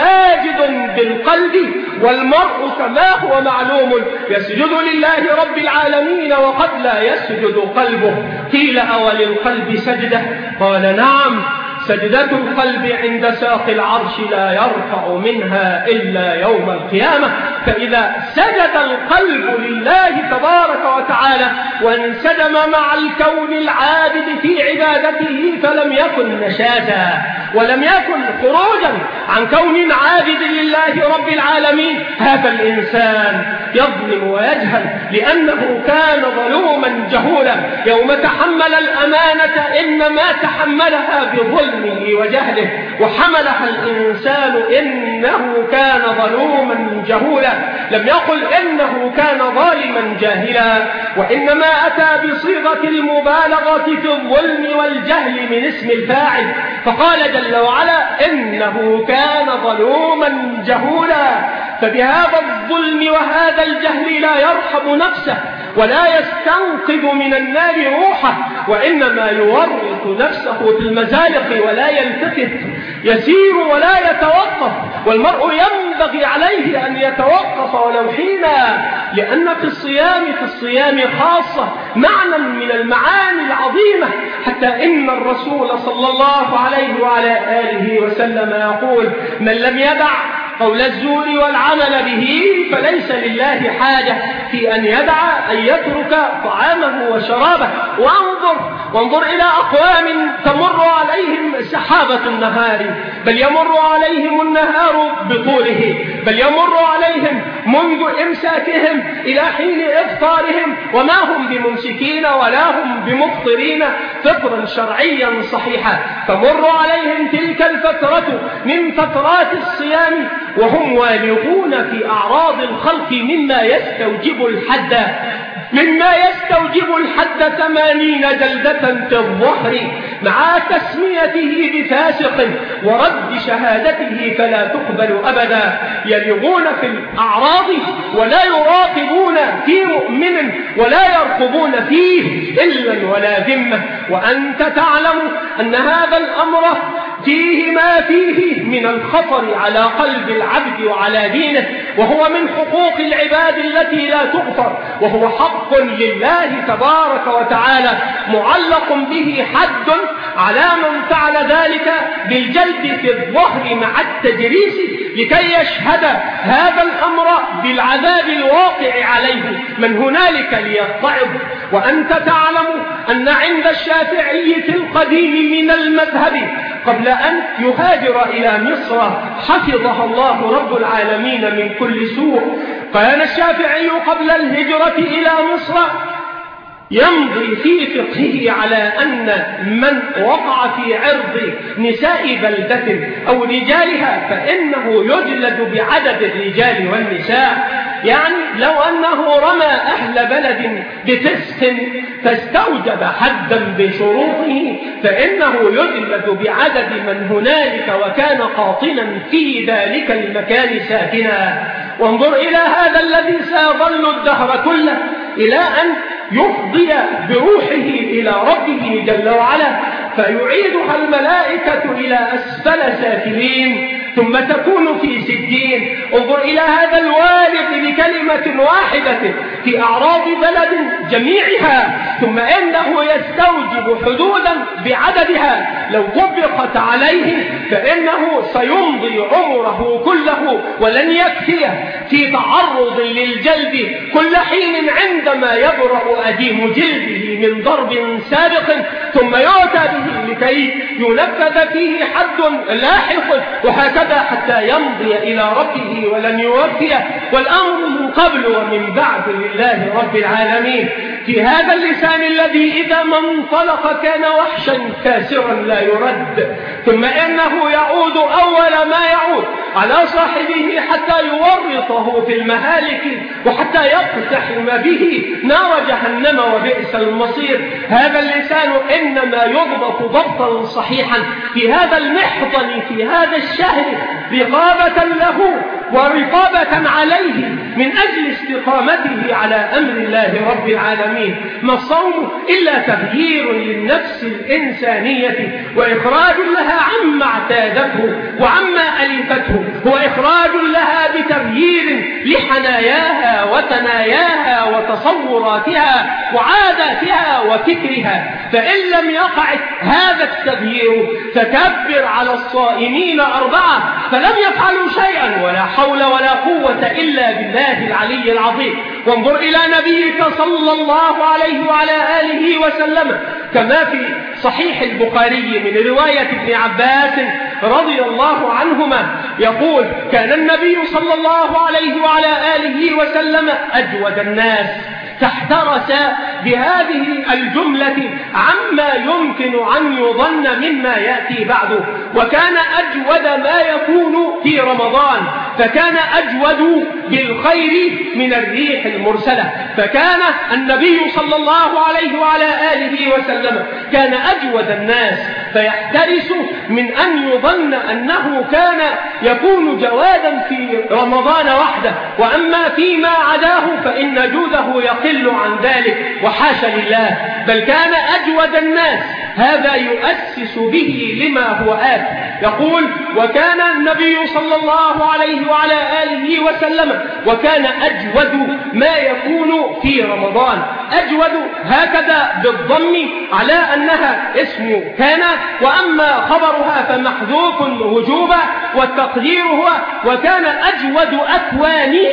ساجد بالقلب، والمرء كما هو معلوم يسجد لله رب العالمين وقد لا يسجد قلبه. قيل أول القلب سجدة؟ قال نعم، سجدة القلب عند ساق العرش لا يرفع منها إلا يوم القيامة. فإذا سجد القلب لله تبارك وتعالى وانسجم مع الكون العابد في عبادته فلم يكن نشازا ولم يكن خروجا عن كون عابد لله رب العالمين. هذا الإنسان يظلم ويجهل لأنه كان ظلوما جهولا. يوم تحمل الأمانة إنما تحملها بظلمه وجهله، وحملها الإنسان إنه كان ظلوما جهولا، لم يقل إنه كان ظالما جاهلا، وإنما أتى بصيغة المبالغة في الظلم والجهل من اسم الفاعل، فقال جل وعلا إنه كان ظلوما جهولا. فبهذا الظلم وهذا الجهل لا يرحم نفسه ولا يستنقذ من النار روحه، وإنما يورط نفسه في المزالق ولا يلتفت، يسير ولا يتوقف. والمرء ينبغي عليه أن يتوقف ولو حينا، لأن في الصيام خاصة معنى من المعاني العظيمة، حتى إن الرسول صلى الله عليه وعلى آله وسلم يقول من لم يدع قول الزور والعمل به فليس لله حاجة في أن يترك طعامه وشرابه. وانظر إلى أقوام تمر عليهم سحابة النهار، بل يمر عليهم النهار بطوله، بل يمر عليهم منذ إمساكهم إلى حين إفطارهم وما هم بممسكين ولا هم بمفطرين فطرا شرعيا صحيحا. تمر عليهم تلك الفترة من فترات الصيام وهم والغون في أعراض الخلق مما يستوجب الحد 80 جلدة في الظهر مع تسميته بفاسق ورد شهادته فلا تقبل أبدا. يلغون في الأعراض ولا يراقبون في مؤمن ولا يرقبون فيه إلا ولا ذمة، وأنت تعلم أن هذا الأمر فيه ما فيه من الخطر على قلب العبد وعلى دينه، وهو من حقوق العباد التي لا تغفر، وهو حق لله تبارك وتعالى معلق به حد على من فعل ذلك بالجلد في الظهر مع التجريس لكي يشهد هذا الأمر بالعذاب الواقع عليه من هنالك ليتعظ. وأنت تعلم أن عند الشافعي في القديم من المذهب قبل أن يهاجر إلى مصر حفظها الله رب العالمين من كل سوء، كان الشافعي قبل الهجرة إلى مصر يمضي في فقهه على أن من وقع في عرض نساء بلدة أو رجالها فإنه يجلد بعدد الرجال والنساء. يعني لو أنه رمى أهل بلد بفسق فاستوجب حدا بشروطه فإنه يجلد بعدد من هنالك وكان قاطنا في ذلك المكان ساكنا. وانظر إلى هذا الذي سيظل الدهر كله إلى أن يفضي بروحه إلى ربه جل وعلا فيعيدها الملائكة إلى أسفل سافلين ثم تكون في سجين. انظر إلى هذا الوالد بكلمة واحدة في أعراض بلد جميعها، ثم إنه يستوجب حدودا بعددها لو طبقت عليه فإنه سيمضي عمره كله ولن يكفيه في تعرض للجلد كل حين عندما يبرأ أديم جلده من ضرب سابق ثم يؤتى به لكي ينفذ فيه حد لاحق، وهكذا حتى يمضي إلى ربه ولن يوفيه، والأمر من قبل ومن بعد لله رب العالمين. في هذا اللسان الذي إذا ما انطلق كان وحشا كاسرا لا يرد، ثم إنه يعود أول ما يعود على صاحبه حتى يورطه في المهالك وحتى يقتحم به نار جهنم وبئس المصير. هذا اللسان إنما يضبط ضبطا صحيحا في هذا المحضن في هذا الشهر رقابة له ورقابة عليه من أجل استقامته على أمر الله رب العالمين. ما الصوم إلا تغيير للنفس الإنسانية وإخراج لها عما اعتادته وعما ألفته، هو إخراج لها بتغيير لحناياها وتناياها وتصوراتها وعاداتها وفكرها. فإن لم يقع هذا التغيير فكبر على الصائمين 4 فلم يفعلوا شيئا ولا حول ولا قوة إلا بالله العلي العظيم. وانظر إلى نبيك صلى الله عليه وعلى آله وسلم كما في صحيح البخاري من رواية ابن عباس رضي الله عنهما يقول: كان النبي صلى الله عليه وعلى آله وسلم أجود الناس، فاحترس بهذه الجملة عما يمكن أن يظن مما يأتي بعده. وكان أجود ما يكون في رمضان، فكان أجود بالخير من الريح المرسلة. فكان النبي صلى الله عليه وعلى آله وسلم كان أجود الناس، فيحترس من أن يظن أنه كان يكون جوادا في رمضان وحده، وأما فيما عداه فإن جوده يقل عن ذلك، وحاشا لله، بل كان أجود الناس. هذا يؤسس به لما هو آت. يقول: وكان النبي صلى الله عليه وعلى آله وسلم وكان أجود ما يكون في رمضان. أجود هكذا بالضم على أنها اسم كان، وأما خبرها فمحذوف وجوبا، والتقدير هو: وكان أجود أكوانه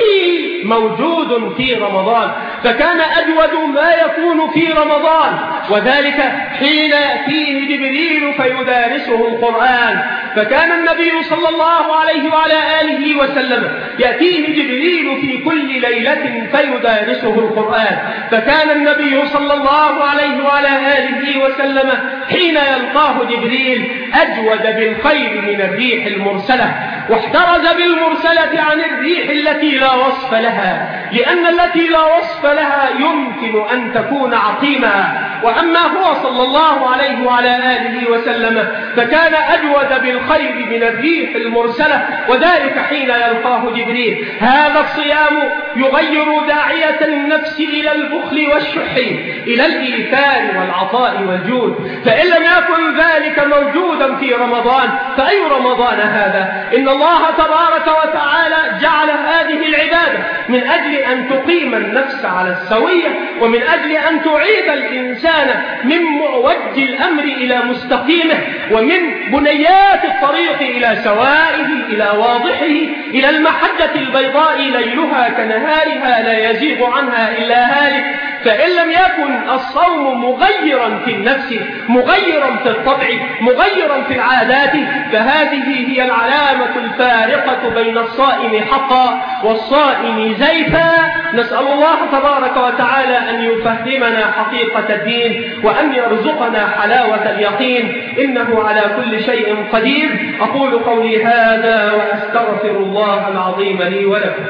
موجود في رمضان. فكان أجود ما يكون في رمضان، وذلك حين يأتيه جبريل فيدارسه القرآن. فكان النبي صلى الله عليه وعلى آله وسلم يأتيه جبريل في كل ليلة فيدارسه القرآن. فكان النبي صلى الله عليه وعلى آله وسلم حين يلقاه جبريل أجود بالخير من الريح المرسلة، واحترز بالمرسلة عن الريح التي لا وصف لها، لأن التي لا وصف لها يمكن أن تكون عقيمة. وأما هو صلى الله عليه وعلى آله وسلم فكان أجود بالخير من الريح المرسلة، وذلك حين يلقاه جبريل. هذا الصيام يغير داعية النفس إلى البخل والشح، إلى الإيثار والعطاء والجود. فإن لم يكن ذلك موجودا في رمضان فأي رمضان هذا؟ إن الله تبارك وتعالى جعل هذه العبادة من أجل أن تقيم النفس على السوية، ومن أجل أن تعيد الإنسان من معوج الأمر إلى مستقيمه، ومن بنيات الطريق إلى سوائه، إلى واضحه، إلى المحجة البيضاء ليلها كنهارها لا يزيغ عنها إلا هالك. فإن لم يكن الصوم مغيرا في النفس، مغيرا في الطبع، مغيرا في العادات، فهذه هي العلامة الفارقة بين الصائم حقا والصائم زيفا. نسأل الله تبارك وتعالى أن يفهمنا حقيقة الدين، وأن يرزقنا حلاوة اليقين، إنه على كل شيء قدير. أقول قولي هذا وأستغفر الله العظيم لي ولكم.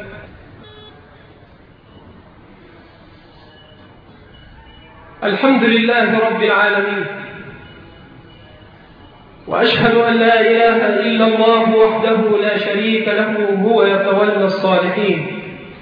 الحمد لله رب العالمين، وأشهد أن لا إله إلا الله وحده لا شريك له، هو يتولى الصالحين.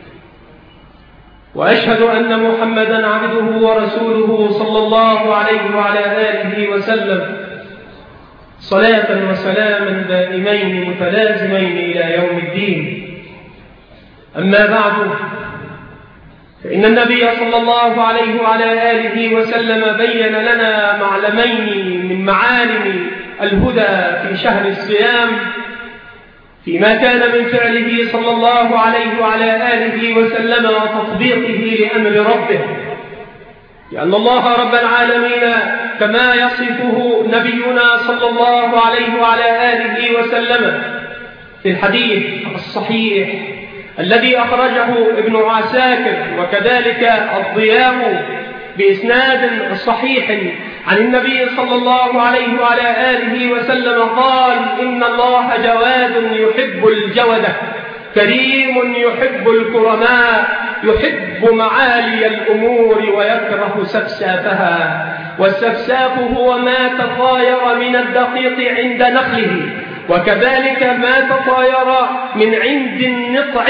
وأشهد أن محمدا عبده ورسوله صلى الله عليه وعلى آله وسلم، صلاة وسلاما دائمين متلازمين إلى يوم الدين. أما بعد، فإن النبي صلى الله عليه وعلى آله وسلم بين لنا معلمين من معالم الهدى في شهر الصيام، فيما كان من فعله صلى الله عليه وعلى آله وسلم وتطبيقه لأمر ربه، لأن الله رب العالمين كما يصفه نبينا صلى الله عليه وعلى آله وسلم في الحديث الصحيح الذي أخرجه ابن عساكر وكذلك الضياء بإسناد صحيح عن النبي صلى الله عليه وعلى آله وسلم قال: إن الله جواد يحب الجودة، كريم يحب الكرماء، يحب معالي الأمور ويكره سفسافها. والسفساف هو ما تطاير من الدقيق عند نخله، وكذلك ما تطاير من عند النطع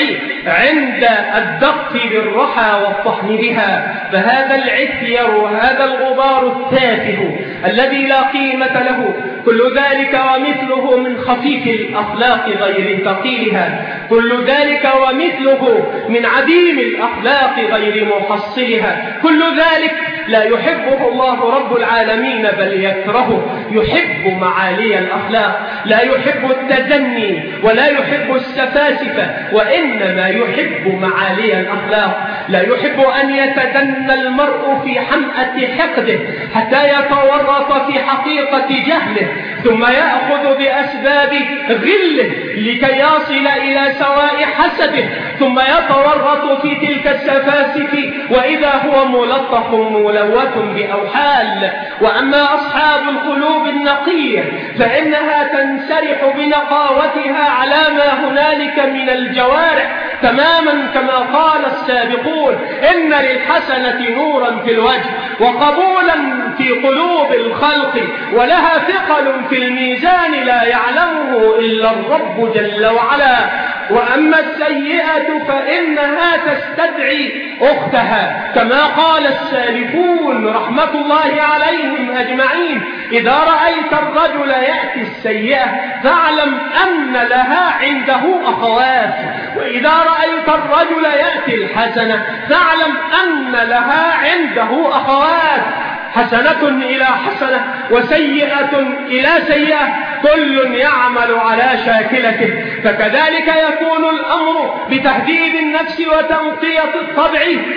عند الدق بالرحى والطحن بها. فهذا العثير وهذا الغبار التافه الذي لا قيمة له، كل ذلك ومثله من خفيف الأخلاق غير ثقيلها، كل ذلك ومثله من عديم الأخلاق غير محصلها، كل ذلك لا يحبه الله رب العالمين بل يكرهه. يحب معالي الأخلاق، لا يحب التدني ولا يحب السفاسفة، وإنما يحب معالي الأخلاق. لا يحب أن يتدنى المرء في حمأة حقده حتى يتورط في حقيقة جهله، ثم يأخذ بأسباب غله لكي يصل إلى سواء حسده، ثم يتورط في تلك السفاسف وإذا هو ملطخ ملوث بأوحال. وأما أصحاب القلوب النقية فإنها تنسرح بنقاوتها على ما هنالك من الجوارح تماما كما قال السابقون: إن للحسنة نورا في الوجه وقبولا في قلوب الخلق ولها ثقل في الميزان لا يعلمه إلا الرب جل وعلا. وأما السيئة فإنها تستدعي أختها كما قال السالفون رحمة الله عليهم أجمعين: إذا رأيت الرجل يأتي السيئة فاعلم أن لها عنده أخوات، وإذا رأيت الرجل يأتي الحسنة فاعلم أن لها عنده أخوات. حسنة إلى حسنة وسيئة إلى سيئة، كل يعمل على شاكلته. فكذلك يكون الأمر بتهذيب النفس وتنقية الطبع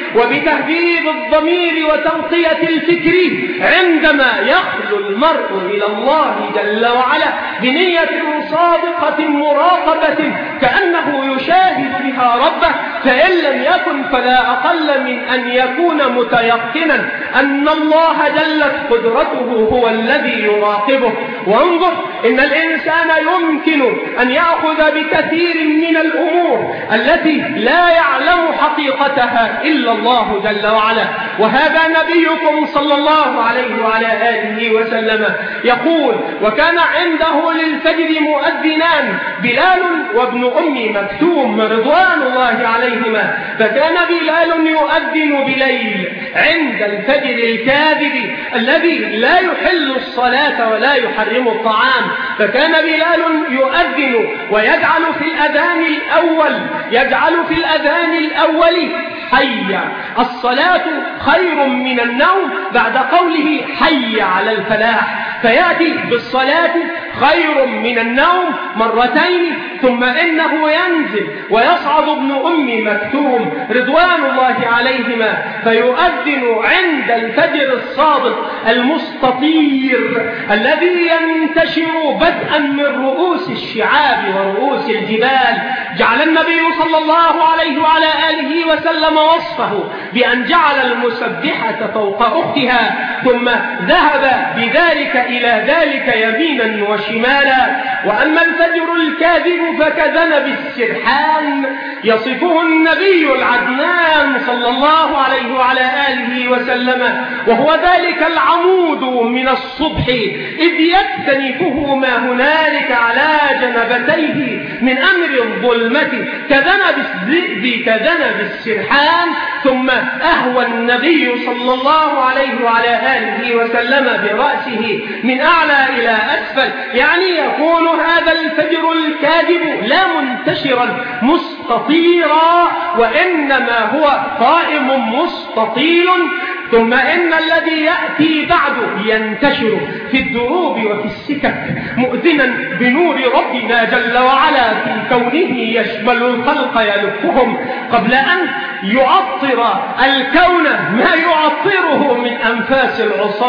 وبتهذيب الضمير وتنقية الفكر عندما يخلو المرء إلى الله جل وعلا بنية صادقة مراقبة كأنه يشاهد بها ربه، فإن لم يكن فلا أقل من أن يكون متيقنا أن الله جلت قدرته هو الذي يراقبه. وانظر، إن الإنسان يمكن أن يأخذ بكثير من الأمور التي لا يعلم حقيقتها إلا الله جل وعلا. وهذا نبيكم صلى الله عليه وعلى آله وسلم يقول: وكان عنده للفجر مؤذنان، بلال وابن أم مكتوم رضوان الله عليهما. فكان بلال يؤذن بليل عند الفجر الكاذب الذي لا يحل الصلاة ولا يحرم الطعام. فكان بلال يؤذن ويجعل في الأذان الأول حي الصلاة خير من النوم بعد قوله حي على الفلاح، فيأتي بالصلاة خير من النوم مرتين، ثم إنه ينزل ويصعد ابن أم مكتوم رضوان الله عليهما فيؤذن عند الفجر الصادق المستطير الذي ينتشر بدءا من رؤوس الشعاب ورؤوس الجبال. جعل النبي صلى الله عليه وعلى آله وسلم وصفه بأن جعل المسبحة فوق أختها، ثم ذهب بذلك إلى ذلك يمينا وشمالا. وأما الفجر الكاذب فكذنب السرحان يصفه النبي العدنان صلى الله عليه وعلى آله وسلم، وهو ذلك العمود من الصبح إذ يكتنفه ما هنالك على جنبتيه من أمر الظلمة كذنب الذئب كذنب السرحان. ثم أهوى النبي صلى الله عليه وعلى آله وسلم برأسه من أعلى إلى أسفل، يعني يكون هذا الفجر الكاذب لا منتشرا مستطيرا، وإنما هو قائم مستطيل. ثم إن الذي يأتي بعده ينتشر في الدروب وفي السكك مؤذنا بنور ربنا جل وعلا في كونه يشمل الخلق يلفهم قبل أن يعطر الكون ما يعطره من أنفاس العصاة.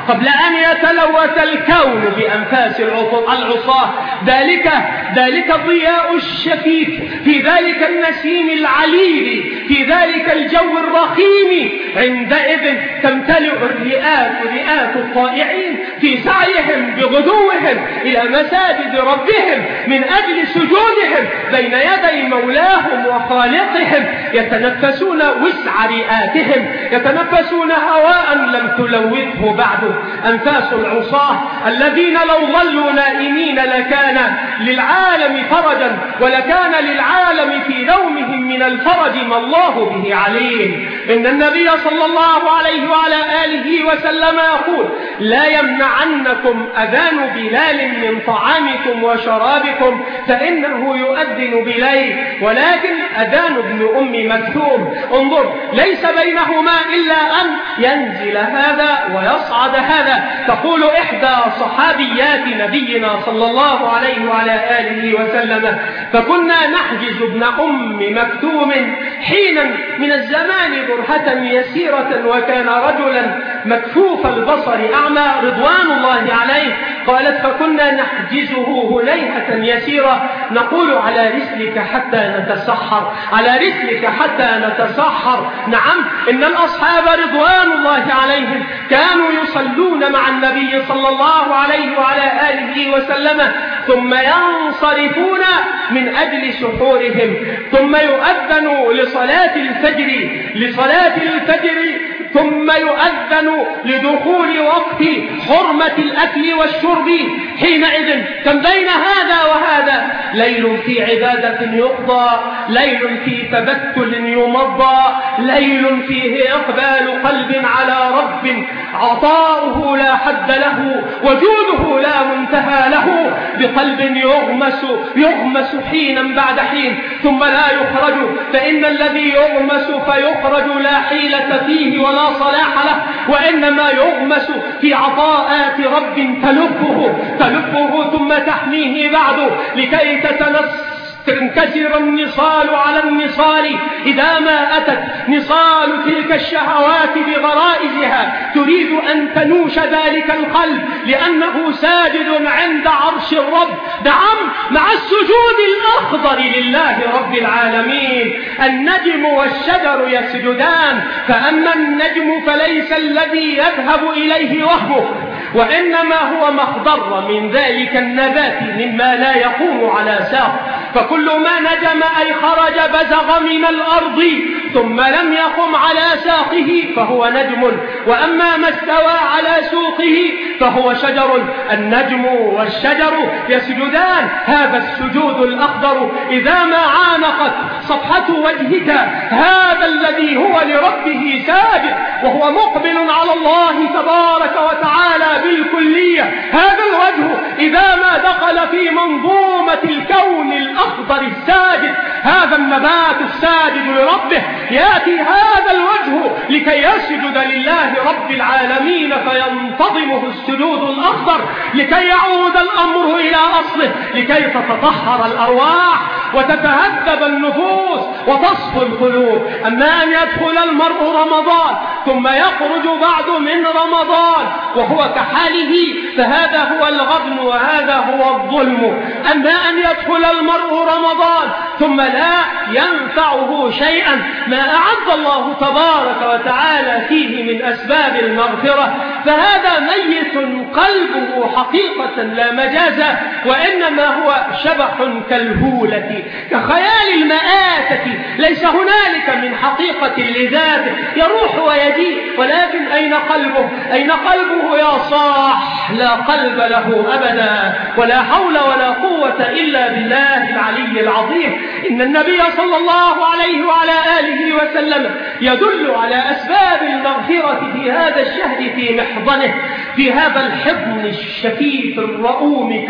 قبل أن يتلوث الكون بأنفاس العصاة. ذلك الضياء الشفيف في ذلك النسيم العليل في ذلك الجو الرخيم، عندئذ تمتلئ رئات الطائعين في سعيهم بغدوهم إلى مساجد ربهم من أجل سجودهم بين يدي مولاهم وخالقهم، يتنفسون وسع رئاتهم، يتنفسون هواء لم تلوثه بعد أنفاس العصاة الذين لو ظلوا نائمين لكان للعالم فرجا، ولكان للعالم في نومهم من الفرج ما الله به عليم. إن النبي صلى الله عليه وعلى آله وسلم يقول: لا يمنعنكم أذان بلال من طعامكم وشرابكم فإنه يؤذن بليل، ولكن أذان ابن أم مكتوم. انظر، ليس بينهما إلا أن ينزل هذا ويصعد هذا. تقول إحدى صحابيات نبينا صلى الله عليه وعلى آله وسلم: فكنا نحجز ابن أم مكتوم حينا من الزمان برهة يسيرة، وكان رجلا مكفوف البصر أعمى رضوان الله عليه. قالت: فكنا نحجزه هليهة يسيرة نقول: على رسلك حتى نتسحر، على رسلك حتى نتسحر. نعم، إن الأصحاب رضوان الله عليهم كانوا يصلون مع النبي صلى الله عليه وعلى آله وسلم، ثم ينصرفون من أجل سحورهم، ثم يؤذن لصلاة الفجر، ثم يؤذن لدخول وقت حرمة الأكل والشرب. حينئذ كم بين هذا وهذا؟ ليل في عبادة يقضى، ليل في تبتل يمضى، ليل فيه إقبال قلب على رب عطاؤه لا حد له وجوده لا منتهى له، بقلب يغمس حينا بعد حين ثم لا يخرج، فإن الذي يغمس فيخرج لا حيلة فيه ولا صلاح له، وإنما يغمس في عطاءات رب تلفه ثم تحميه بعد لكي تنكسر النصال على النصال. إذا ما أتت نصال تلك الشهوات بغرائزها تريد أن تنوش ذلك القلب لأنه ساجد عند عرش الرب، نعم، مع السجود الأخضر لله رب العالمين. النجم والشجر يسجدان، فأما النجم فليس الذي يذهب إليه وهمه، وإنما هو ما اخضر من ذلك النبات مما لا يقوم على ساق. فكل ما نجم أي خرج بزغ من الأرض ثم لم يقم على ساقه فهو نجم، وأما ما استوى على سوقه فهو شجر. النجم والشجر يسجدان، هذا السجود الأخضر إذا ما عانقت صفحة وجهك هذا الذي هو لربه ساجد وهو مقبل على الله تبارك وتعالى بالكلية، هذا الوجه إذا ما دخل في منظومة الكون الأخضر الساجد، هذا النبات الساجد لربه، يأتي هذا الوجه لكي يسجد لله رب العالمين فينتظمه السجود الأخضر، لكي يعود الأمر إلى أصله، لكي تتطهر الأرواح وتتهذب النفوس وتصفو القلوب. أما أن يدخل المرء رمضان ثم يخرج بعد من رمضان وهو كحاله فهذا هو الغبن وهذا هو الظلم. أما أن يدخل المرء رمضان ثم لا ينفعه شيئا ما أعد الله تبارك وتعالى فيه من أسباب المغفرة، فهذا ميت قلبه حقيقة لا مجازة، وإنما هو شبح كالهولة كخيال المآتة، ليس هنالك من حقيقة لذاته، يروح ويجيء، ولكن أين قلبه؟ أين قلبه يا صاح؟ لا قلب له أبدا، ولا حول ولا قوة إلا بالله العلي العظيم. إن النبي صلى الله عليه وعلى آله وسلم يدل على أسباب المغفرة في هذا الشهر في محضنه، في هذا الحضن الشفيف الرؤوم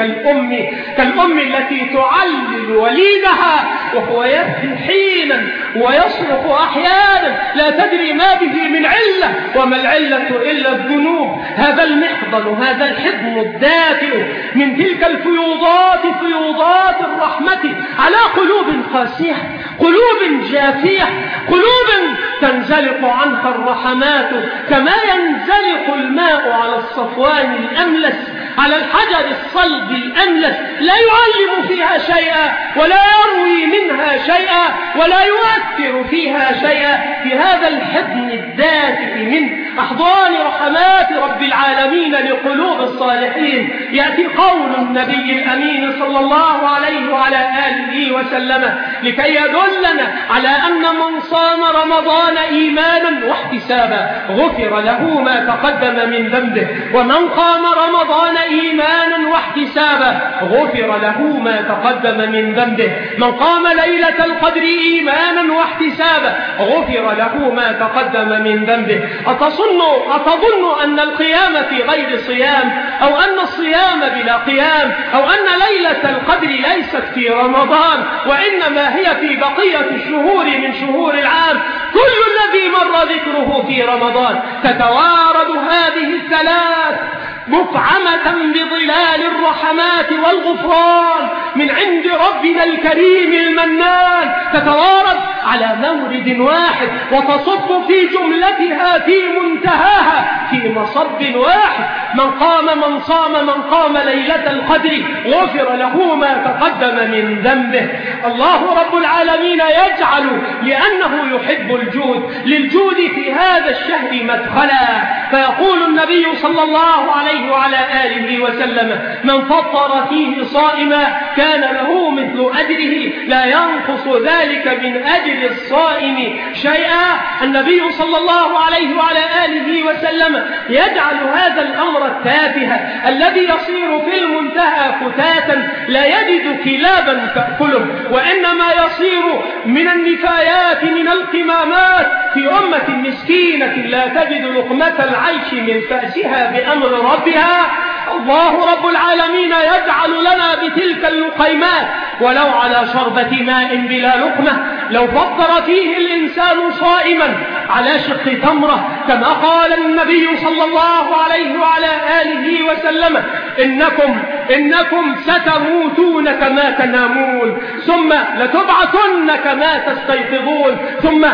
كالأم التي تعلل وليدها وهو يبكي حينا ويصرخ أحيانا لا تدري ما به من علة، وما العلة إلا الذنوب. هذا المحضن، هذا الحضن الدافئ من تلك الفيوضات، فيوضات الرحمة على قلوب قاسية، قلوب جافية، قلوب تنزلق عنها الرحمات كما ينزلق الماء على الصفوان الأملس، على الحجر الصلب الأملس، لا يعلم فيها شيئا ولا يروي منها شيئا ولا يؤثر فيها شيئا، في هذا الحضن الدافئ من أحضان رحمات رب العالمين لقلوب الصالحين يأتي قول النبي الأمين صلى الله عليه وعلى آله وسلم لكي يدلنا على أن من صام رمضان إيمانا واحتسابا غفر له ما تقدم من ذنبه، ومن قام رمضان إيمانا واحتسابا غفر له ما تقدم من ذنبه، من قام ليلة القدر إيمانا واحتسابا غفر له ما تقدم من ذنبه. أتظن أن القيام في غير صيام، أو أن الصيام بلا قيام، أو أن ليلة القدر ليست في رمضان وإنما هي في بقية الشهور من شهور العام، كل الذي مر ذكره في رمضان تتوارد هذه الثلاث مفعمة بظلال الرحمات والغفران من عند ربنا الكريم المنان، تتوارد على مورد واحد وتصب في جملتها في منتهاها في مصب واحد. من صام من قام ليلة القدر غفر له ما تقدم من ذنبه. الله رب العالمين يجعل لأنه يحب الجود للجود في هذا الشهر مدخلا، فيقول النبي صلى الله عليه وعلى آله وسلم: من فطر فيه صائما كان له مثل أجره لا ينقص ذلك من أجر الصائم شيئا. النبي صلى الله عليه وعلى آله وسلم يجعل هذا الأمر التافه الذي يصير في المنتهى فتاتا لا يجد كلابا تأكله، وإنما يصير من النفايات من القمامات في أمة مسكينة لا تجد لقمة العيش من فأسها بأمر ربها. الله رب العالمين يجعل لنا بتلك اللقيمات ولو على شربة ماء بلا لقمة. لو فطر فيه الإنسان صائما على شق تمرة، كما قال النبي صلى الله عليه وعلى آله وسلم: إنكم ستموتون كما تنامون، ثم لتبعثن كما تستيقظون، ثم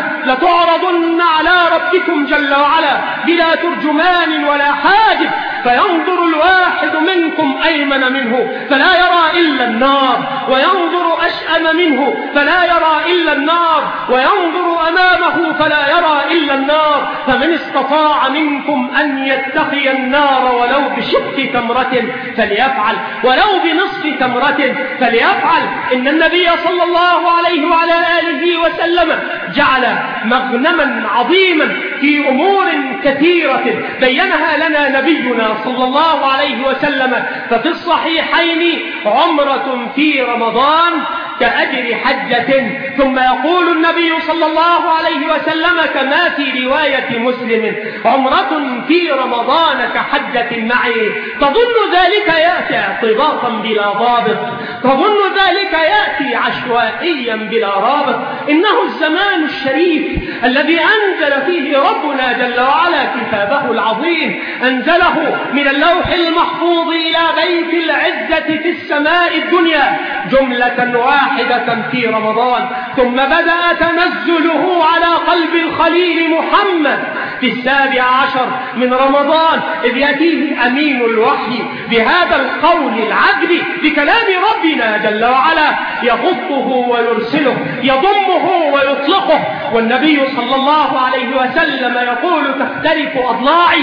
لتعرضن على ربكم جل وعلا بلا ترجمان ولا حاجب، فينظر الواحد منكم أيمن منه فلا يرى إلا النار، وينظر أشأم منه فلا يرى إلا النار، وينظر أمامه فلا يرى إلا النار. فمن استطاع منكم أن يتقي النار ولو بشق تمرة فليفعل، ولو بنصف تمرة فليفعل. إن النبي صلى الله عليه وعلى آله وسلم جعل مغنما عظيما في أمور كثيرة بينها لنا نبينا صلى الله عليه وسلم. ففي الصحيحين: عمرة في رمضان كأجر حجة. ثم يقول النبي صلى الله عليه وسلم كما في رواية مسلم: عمرة في رمضان كحجة معي. تظن ذلك يأتي اعتباطا بلا ضابط، تظن ذلك يأتي عشوائيا بلا رابط. إنه الزمان الشريف الذي أنزل فيه ربنا جل وعلا كتابه العظيم، أنزله من اللوح المحفوظ إلى بيت العزة في السماء الدنيا جملة واحدة في رمضان، ثم بدأ تنزله على قلب الخليل محمد في 17 من رمضان، إذ يأتيه أمين الوحي بهذا القول العدل بكلام ربنا جل وعلا، يغطه ويرسله، يضمه ويطلقه. والنبي صلى الله عليه وسلم يقول: تختلف أضلاعي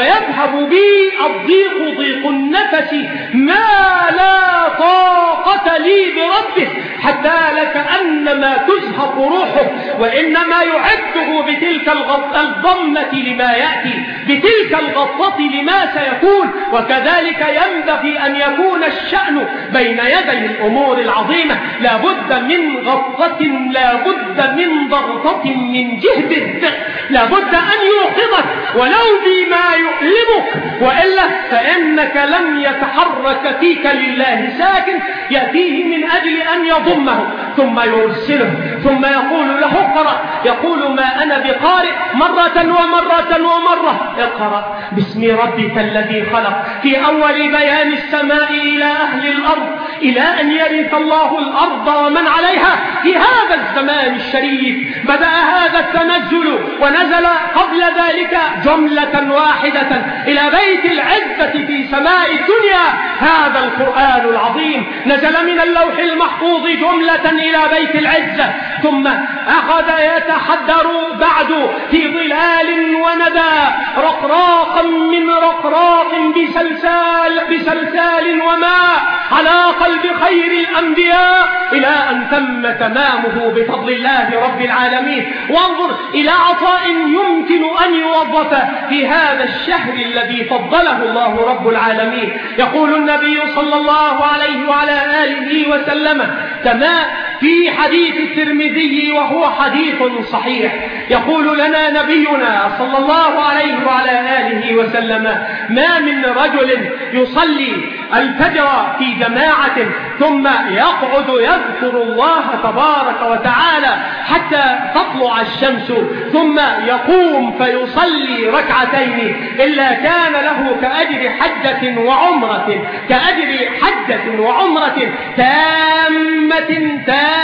ويذهب بي الضيق ضيق النفس ما لا طاقة لي بربه، حتى لكأنما تزهق روحه، وإنما يعده بتلك الضمة لما يأتي، بتلك الغطة لما سيكون. وكذلك ينبغي أن يكون الشأن بين يدي الأمور العظيمة، لا بد من غطة، لا بد من ضغطة من جهد الدق، لا بد أن يوقظك ولو بما يؤلمك، وإلا فإنك لم يتحرك فيك لله ساكن يأتيه من أجل أن يضمه ثم يرسله ثم يقول له اقرأ، يقول ما أنا بقارئ مرة ومرة ومرة. اقرأ باسم ربك الذي خلق، في أول بيان السماء إلى أهل الأرض إلى أن يرث الله الأرض ومن عليها. في هذا الزمان الشريف بدأ هذا التنزل، ونزل قبل ذلك جملة واحدة إلى بيت العزة في سماء الدنيا. هذا القرآن العظيم نزل من اللوح المحفوظ جملة إلى بيت العزة، ثم أخذ يتحدر بعد في ظلال وندى رقراقا من رقراق بسلسال وماء على قلب خير الأنبياء إلى أن تم تمامه بفضل الله رب العالمين. وانظر إلى عطاء يمكن أن يوظف في هذا الشهر الذي فضله الله رب العالمين. يقول النبي صلى الله عليه وعلى آله وسلم كما في حديث الترمذي وهو حديث صحيح، يقول لنا نبينا صلى الله عليه وعلى آله وسلم ما من رجل يصلي الفجر في جماعة ثم يقعد يذكر الله تبارك وتعالى حتى تطلع الشمس ثم يقوم فيصلي ركعتين إلا كان له كأجر حجة وعمرة، كأجر حجة وعمرة تامة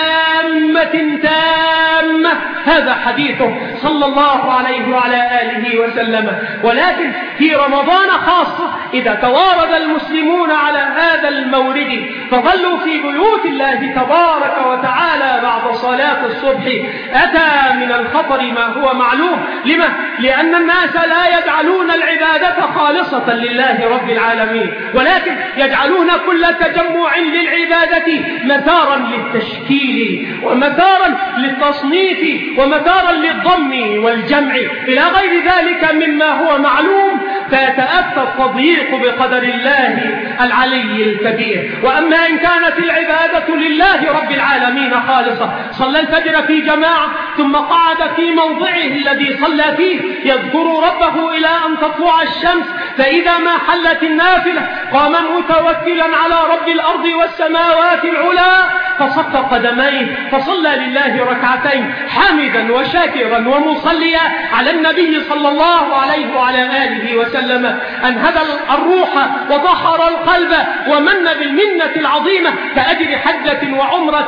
تامة تامة. هذا حديثه صلى الله عليه وعلى آله وسلم. ولكن في رمضان خاصة إذا توارد المسلمون على هذا المورد فظلوا في بيوت الله تبارك وتعالى بعد صلاة الصبح أتى من الخطر ما هو معلوم. لما؟ لأن الناس لا يجعلون العبادة خالصة لله رب العالمين، ولكن يجعلون كل تجمع للعبادة مثارا للتشكيل ومثارا للتصنيف ومثارا للضم والجمع إلى غير ذلك مما هو معلوم، فيتأتى التضييق بقدر الله العلي الكبير. وأما إن كانت العبادة لله رب العالمين خالصة، صلى الفجر في جماعة ثم قعد في موضعه الذي صلى فيه يذكر ربه إلى أن تطلع الشمس، فإذا ما حلت النافلة قام متوكلا على رب الأرض والسماوات العلى فصف قدميه فصلى لله ركعتين حامدا وشاكرا ومصليا على النبي صلى الله عليه وعلى آله وسلم، أنهد الروح وطهر القلب ومن بالمنة العظيمة كأجر حجة وعمرة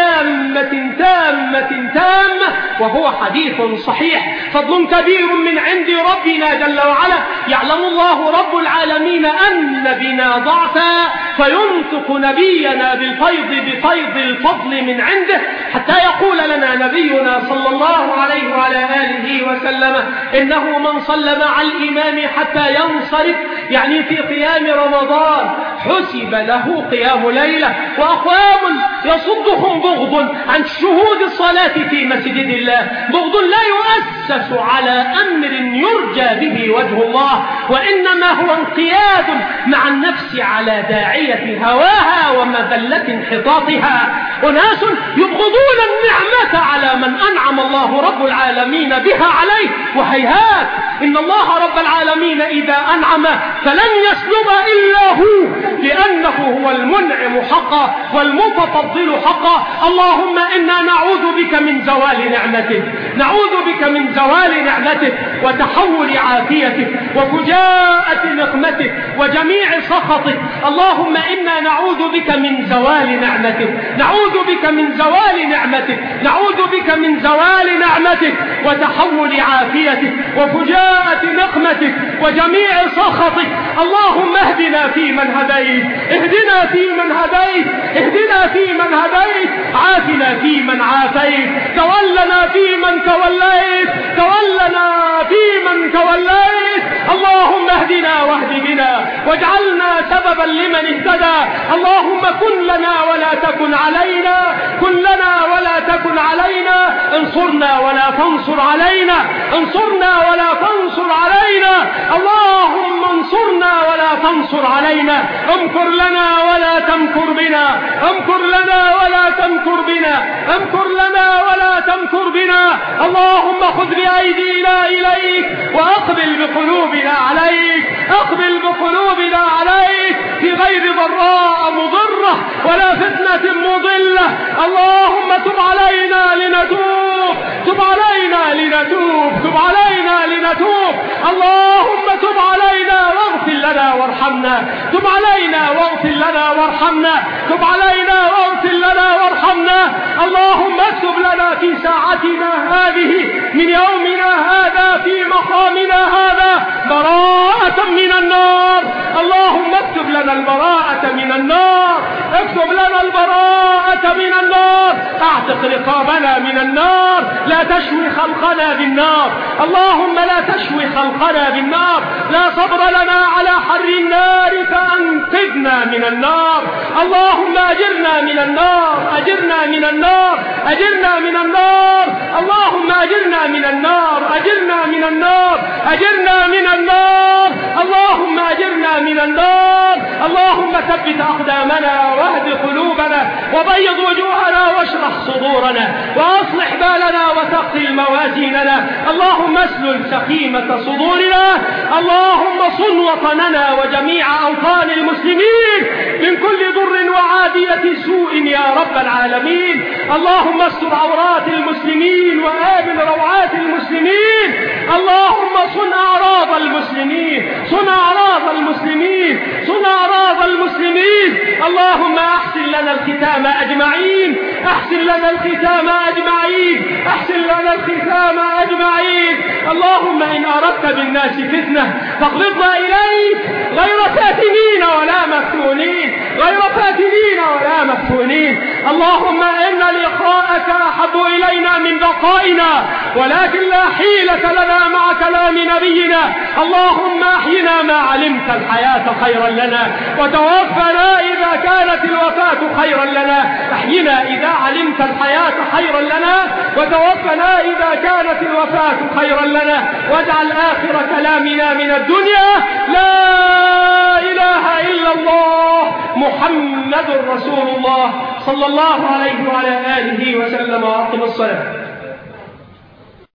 تامة تامة تامة. وهو حديث صحيح، فضل كبير من عند ربنا جل وعلا. يعلم الله رب العالمين أن بنا ضعفا فينطق نبينا بالفيض بفيض الفضل من عنده، حتى يقول لنا نبينا صلى الله عليه وعلى آله وسلم إنه من صلى مع الإمام حتى ينصرف، يعني في قيام رمضان، حسب له قيام ليلة. وأقوام يصدهم بغض عن شهود الصلاة في مسجد الله، بغض لا يؤسس على أمر يرجى به وجه الله، وإنما هو انقياد مع النفس على داعية هواها ومذلة انحطاطها. أناس يبغضون النعمة على من أنعم الله رب العالمين بها عليه، وهيهات إن الله رب العالمين إذا أنعم فلن يسلب إلا هو، لأنه هو المنعم حقا والمتفضل حقا. اللهم إنا نعوذ بك من زوال نعمتك، نعوذ بك من زوال نعمتك وتحول عافيتك وفجاءة نقمتك وجميع سخطك. اللهم إنا نعوذ بك من زوال نعمتك، نعوذ بك من زوال نعمتك، نعوذ بك من زوال نعمتك وتحول عافيتك وفجاءة نقمتك وجميع سخطك. اللهم اهدنا فيمن هديت، اهدنا فيمن هديت، اهدنا فيمن هديت، عافنا فيمن عافيت، تولنا فيمن توليت، تولنا فيمن توليت. اللهم اهدنا واهد بنا واجعلنا سببا لمن اهتدى. اللهم كن لنا ولا تكن علينا، كن لنا ولا تكن علينا، انصرنا ولا تنصر علينا، انصرنا ولا تنصر علينا. اللهم انصرنا ولا تنصر علينا. امكر لنا ولا تمكر بنا، امكر لنا ولا تمكر بنا، امكر لنا ولا تمكر بنا. اللهم خذ بأيدينا إليك وأقبل بقلوبنا عليك، أقبل بقلوبنا عليك في غير ضراء مضرة ولا فتنة مضلة. اللهم تب علينا لنتوب، تب علينا لنتوب، تب علينا لنتوب. اللهم تب علينا واغفر لنا وارحمنا، تب علينا واغفر لنا وارحمنا، تب علينا واغفر لنا وارحمنا. اللهم اكتب لنا في ساعتنا هذه من يومنا هذا في مقامنا هذا براءة من النار. اللهم اكتب لنا البراءة من النار، اكتب لنا البراءة من النار. اعتق رقابنا من النار، لا تشوي خلقنا بالنار. اللهم لا تشوي خلقنا بالنار. لا صبر لنا على حر النار فأنقذنا من النار. اللهم أجرنا من النار، أجرنا من النار، أجرنا من النار. اللهم أجرنا من النار، أجرنا من النار، أجرنا من النار. اللهم أجرنا من النار. اللهم ثبت أقدامنا واهد قلوبنا وبيض وجوهنا واشرح صدورنا وأصلح بالنا وثقل موازيننا. اللهم اسلل سخيمة صدورنا. اللهم صن وطننا وجميع أوطان المسلمين من كل ضر وعادية سوء يا رب العالمين. اللهم استر عورات المسلمين وآمن روعات المسلمين. اللهم صن أعراض المسلمين، صن أعراض المسلمين، صن أعراض المسلمين. اللهم أحسن لنا الختام أجمعين، أحسن لنا الختام أجمعين، أحسن لنا الختام أجمعين. اللهم إن أردت بالناس فتنة فاقبضنا إليك غير فاتنين ولا مفتونين، غير فاتنين ولا مفتونين. اللهم إن لقاءك أحب إلينا من بقائنا، ولكن لا حيلة لنا مع كلام نبينا. اللهم أحينا ما علمت الحياة خيرا لنا، وتوفنا إذا كانت الوفاة خيرا لنا. أحينا إذا علمت الحياة خيرا لنا، وتوفنا إذا كانت الوفاة خيرا لنا. واجعل آخر كلامنا من الدنيا لا إله إلا الله محمد رسول الله صلى الله عليه وعلى آله وسلم. وأقم الصلاة.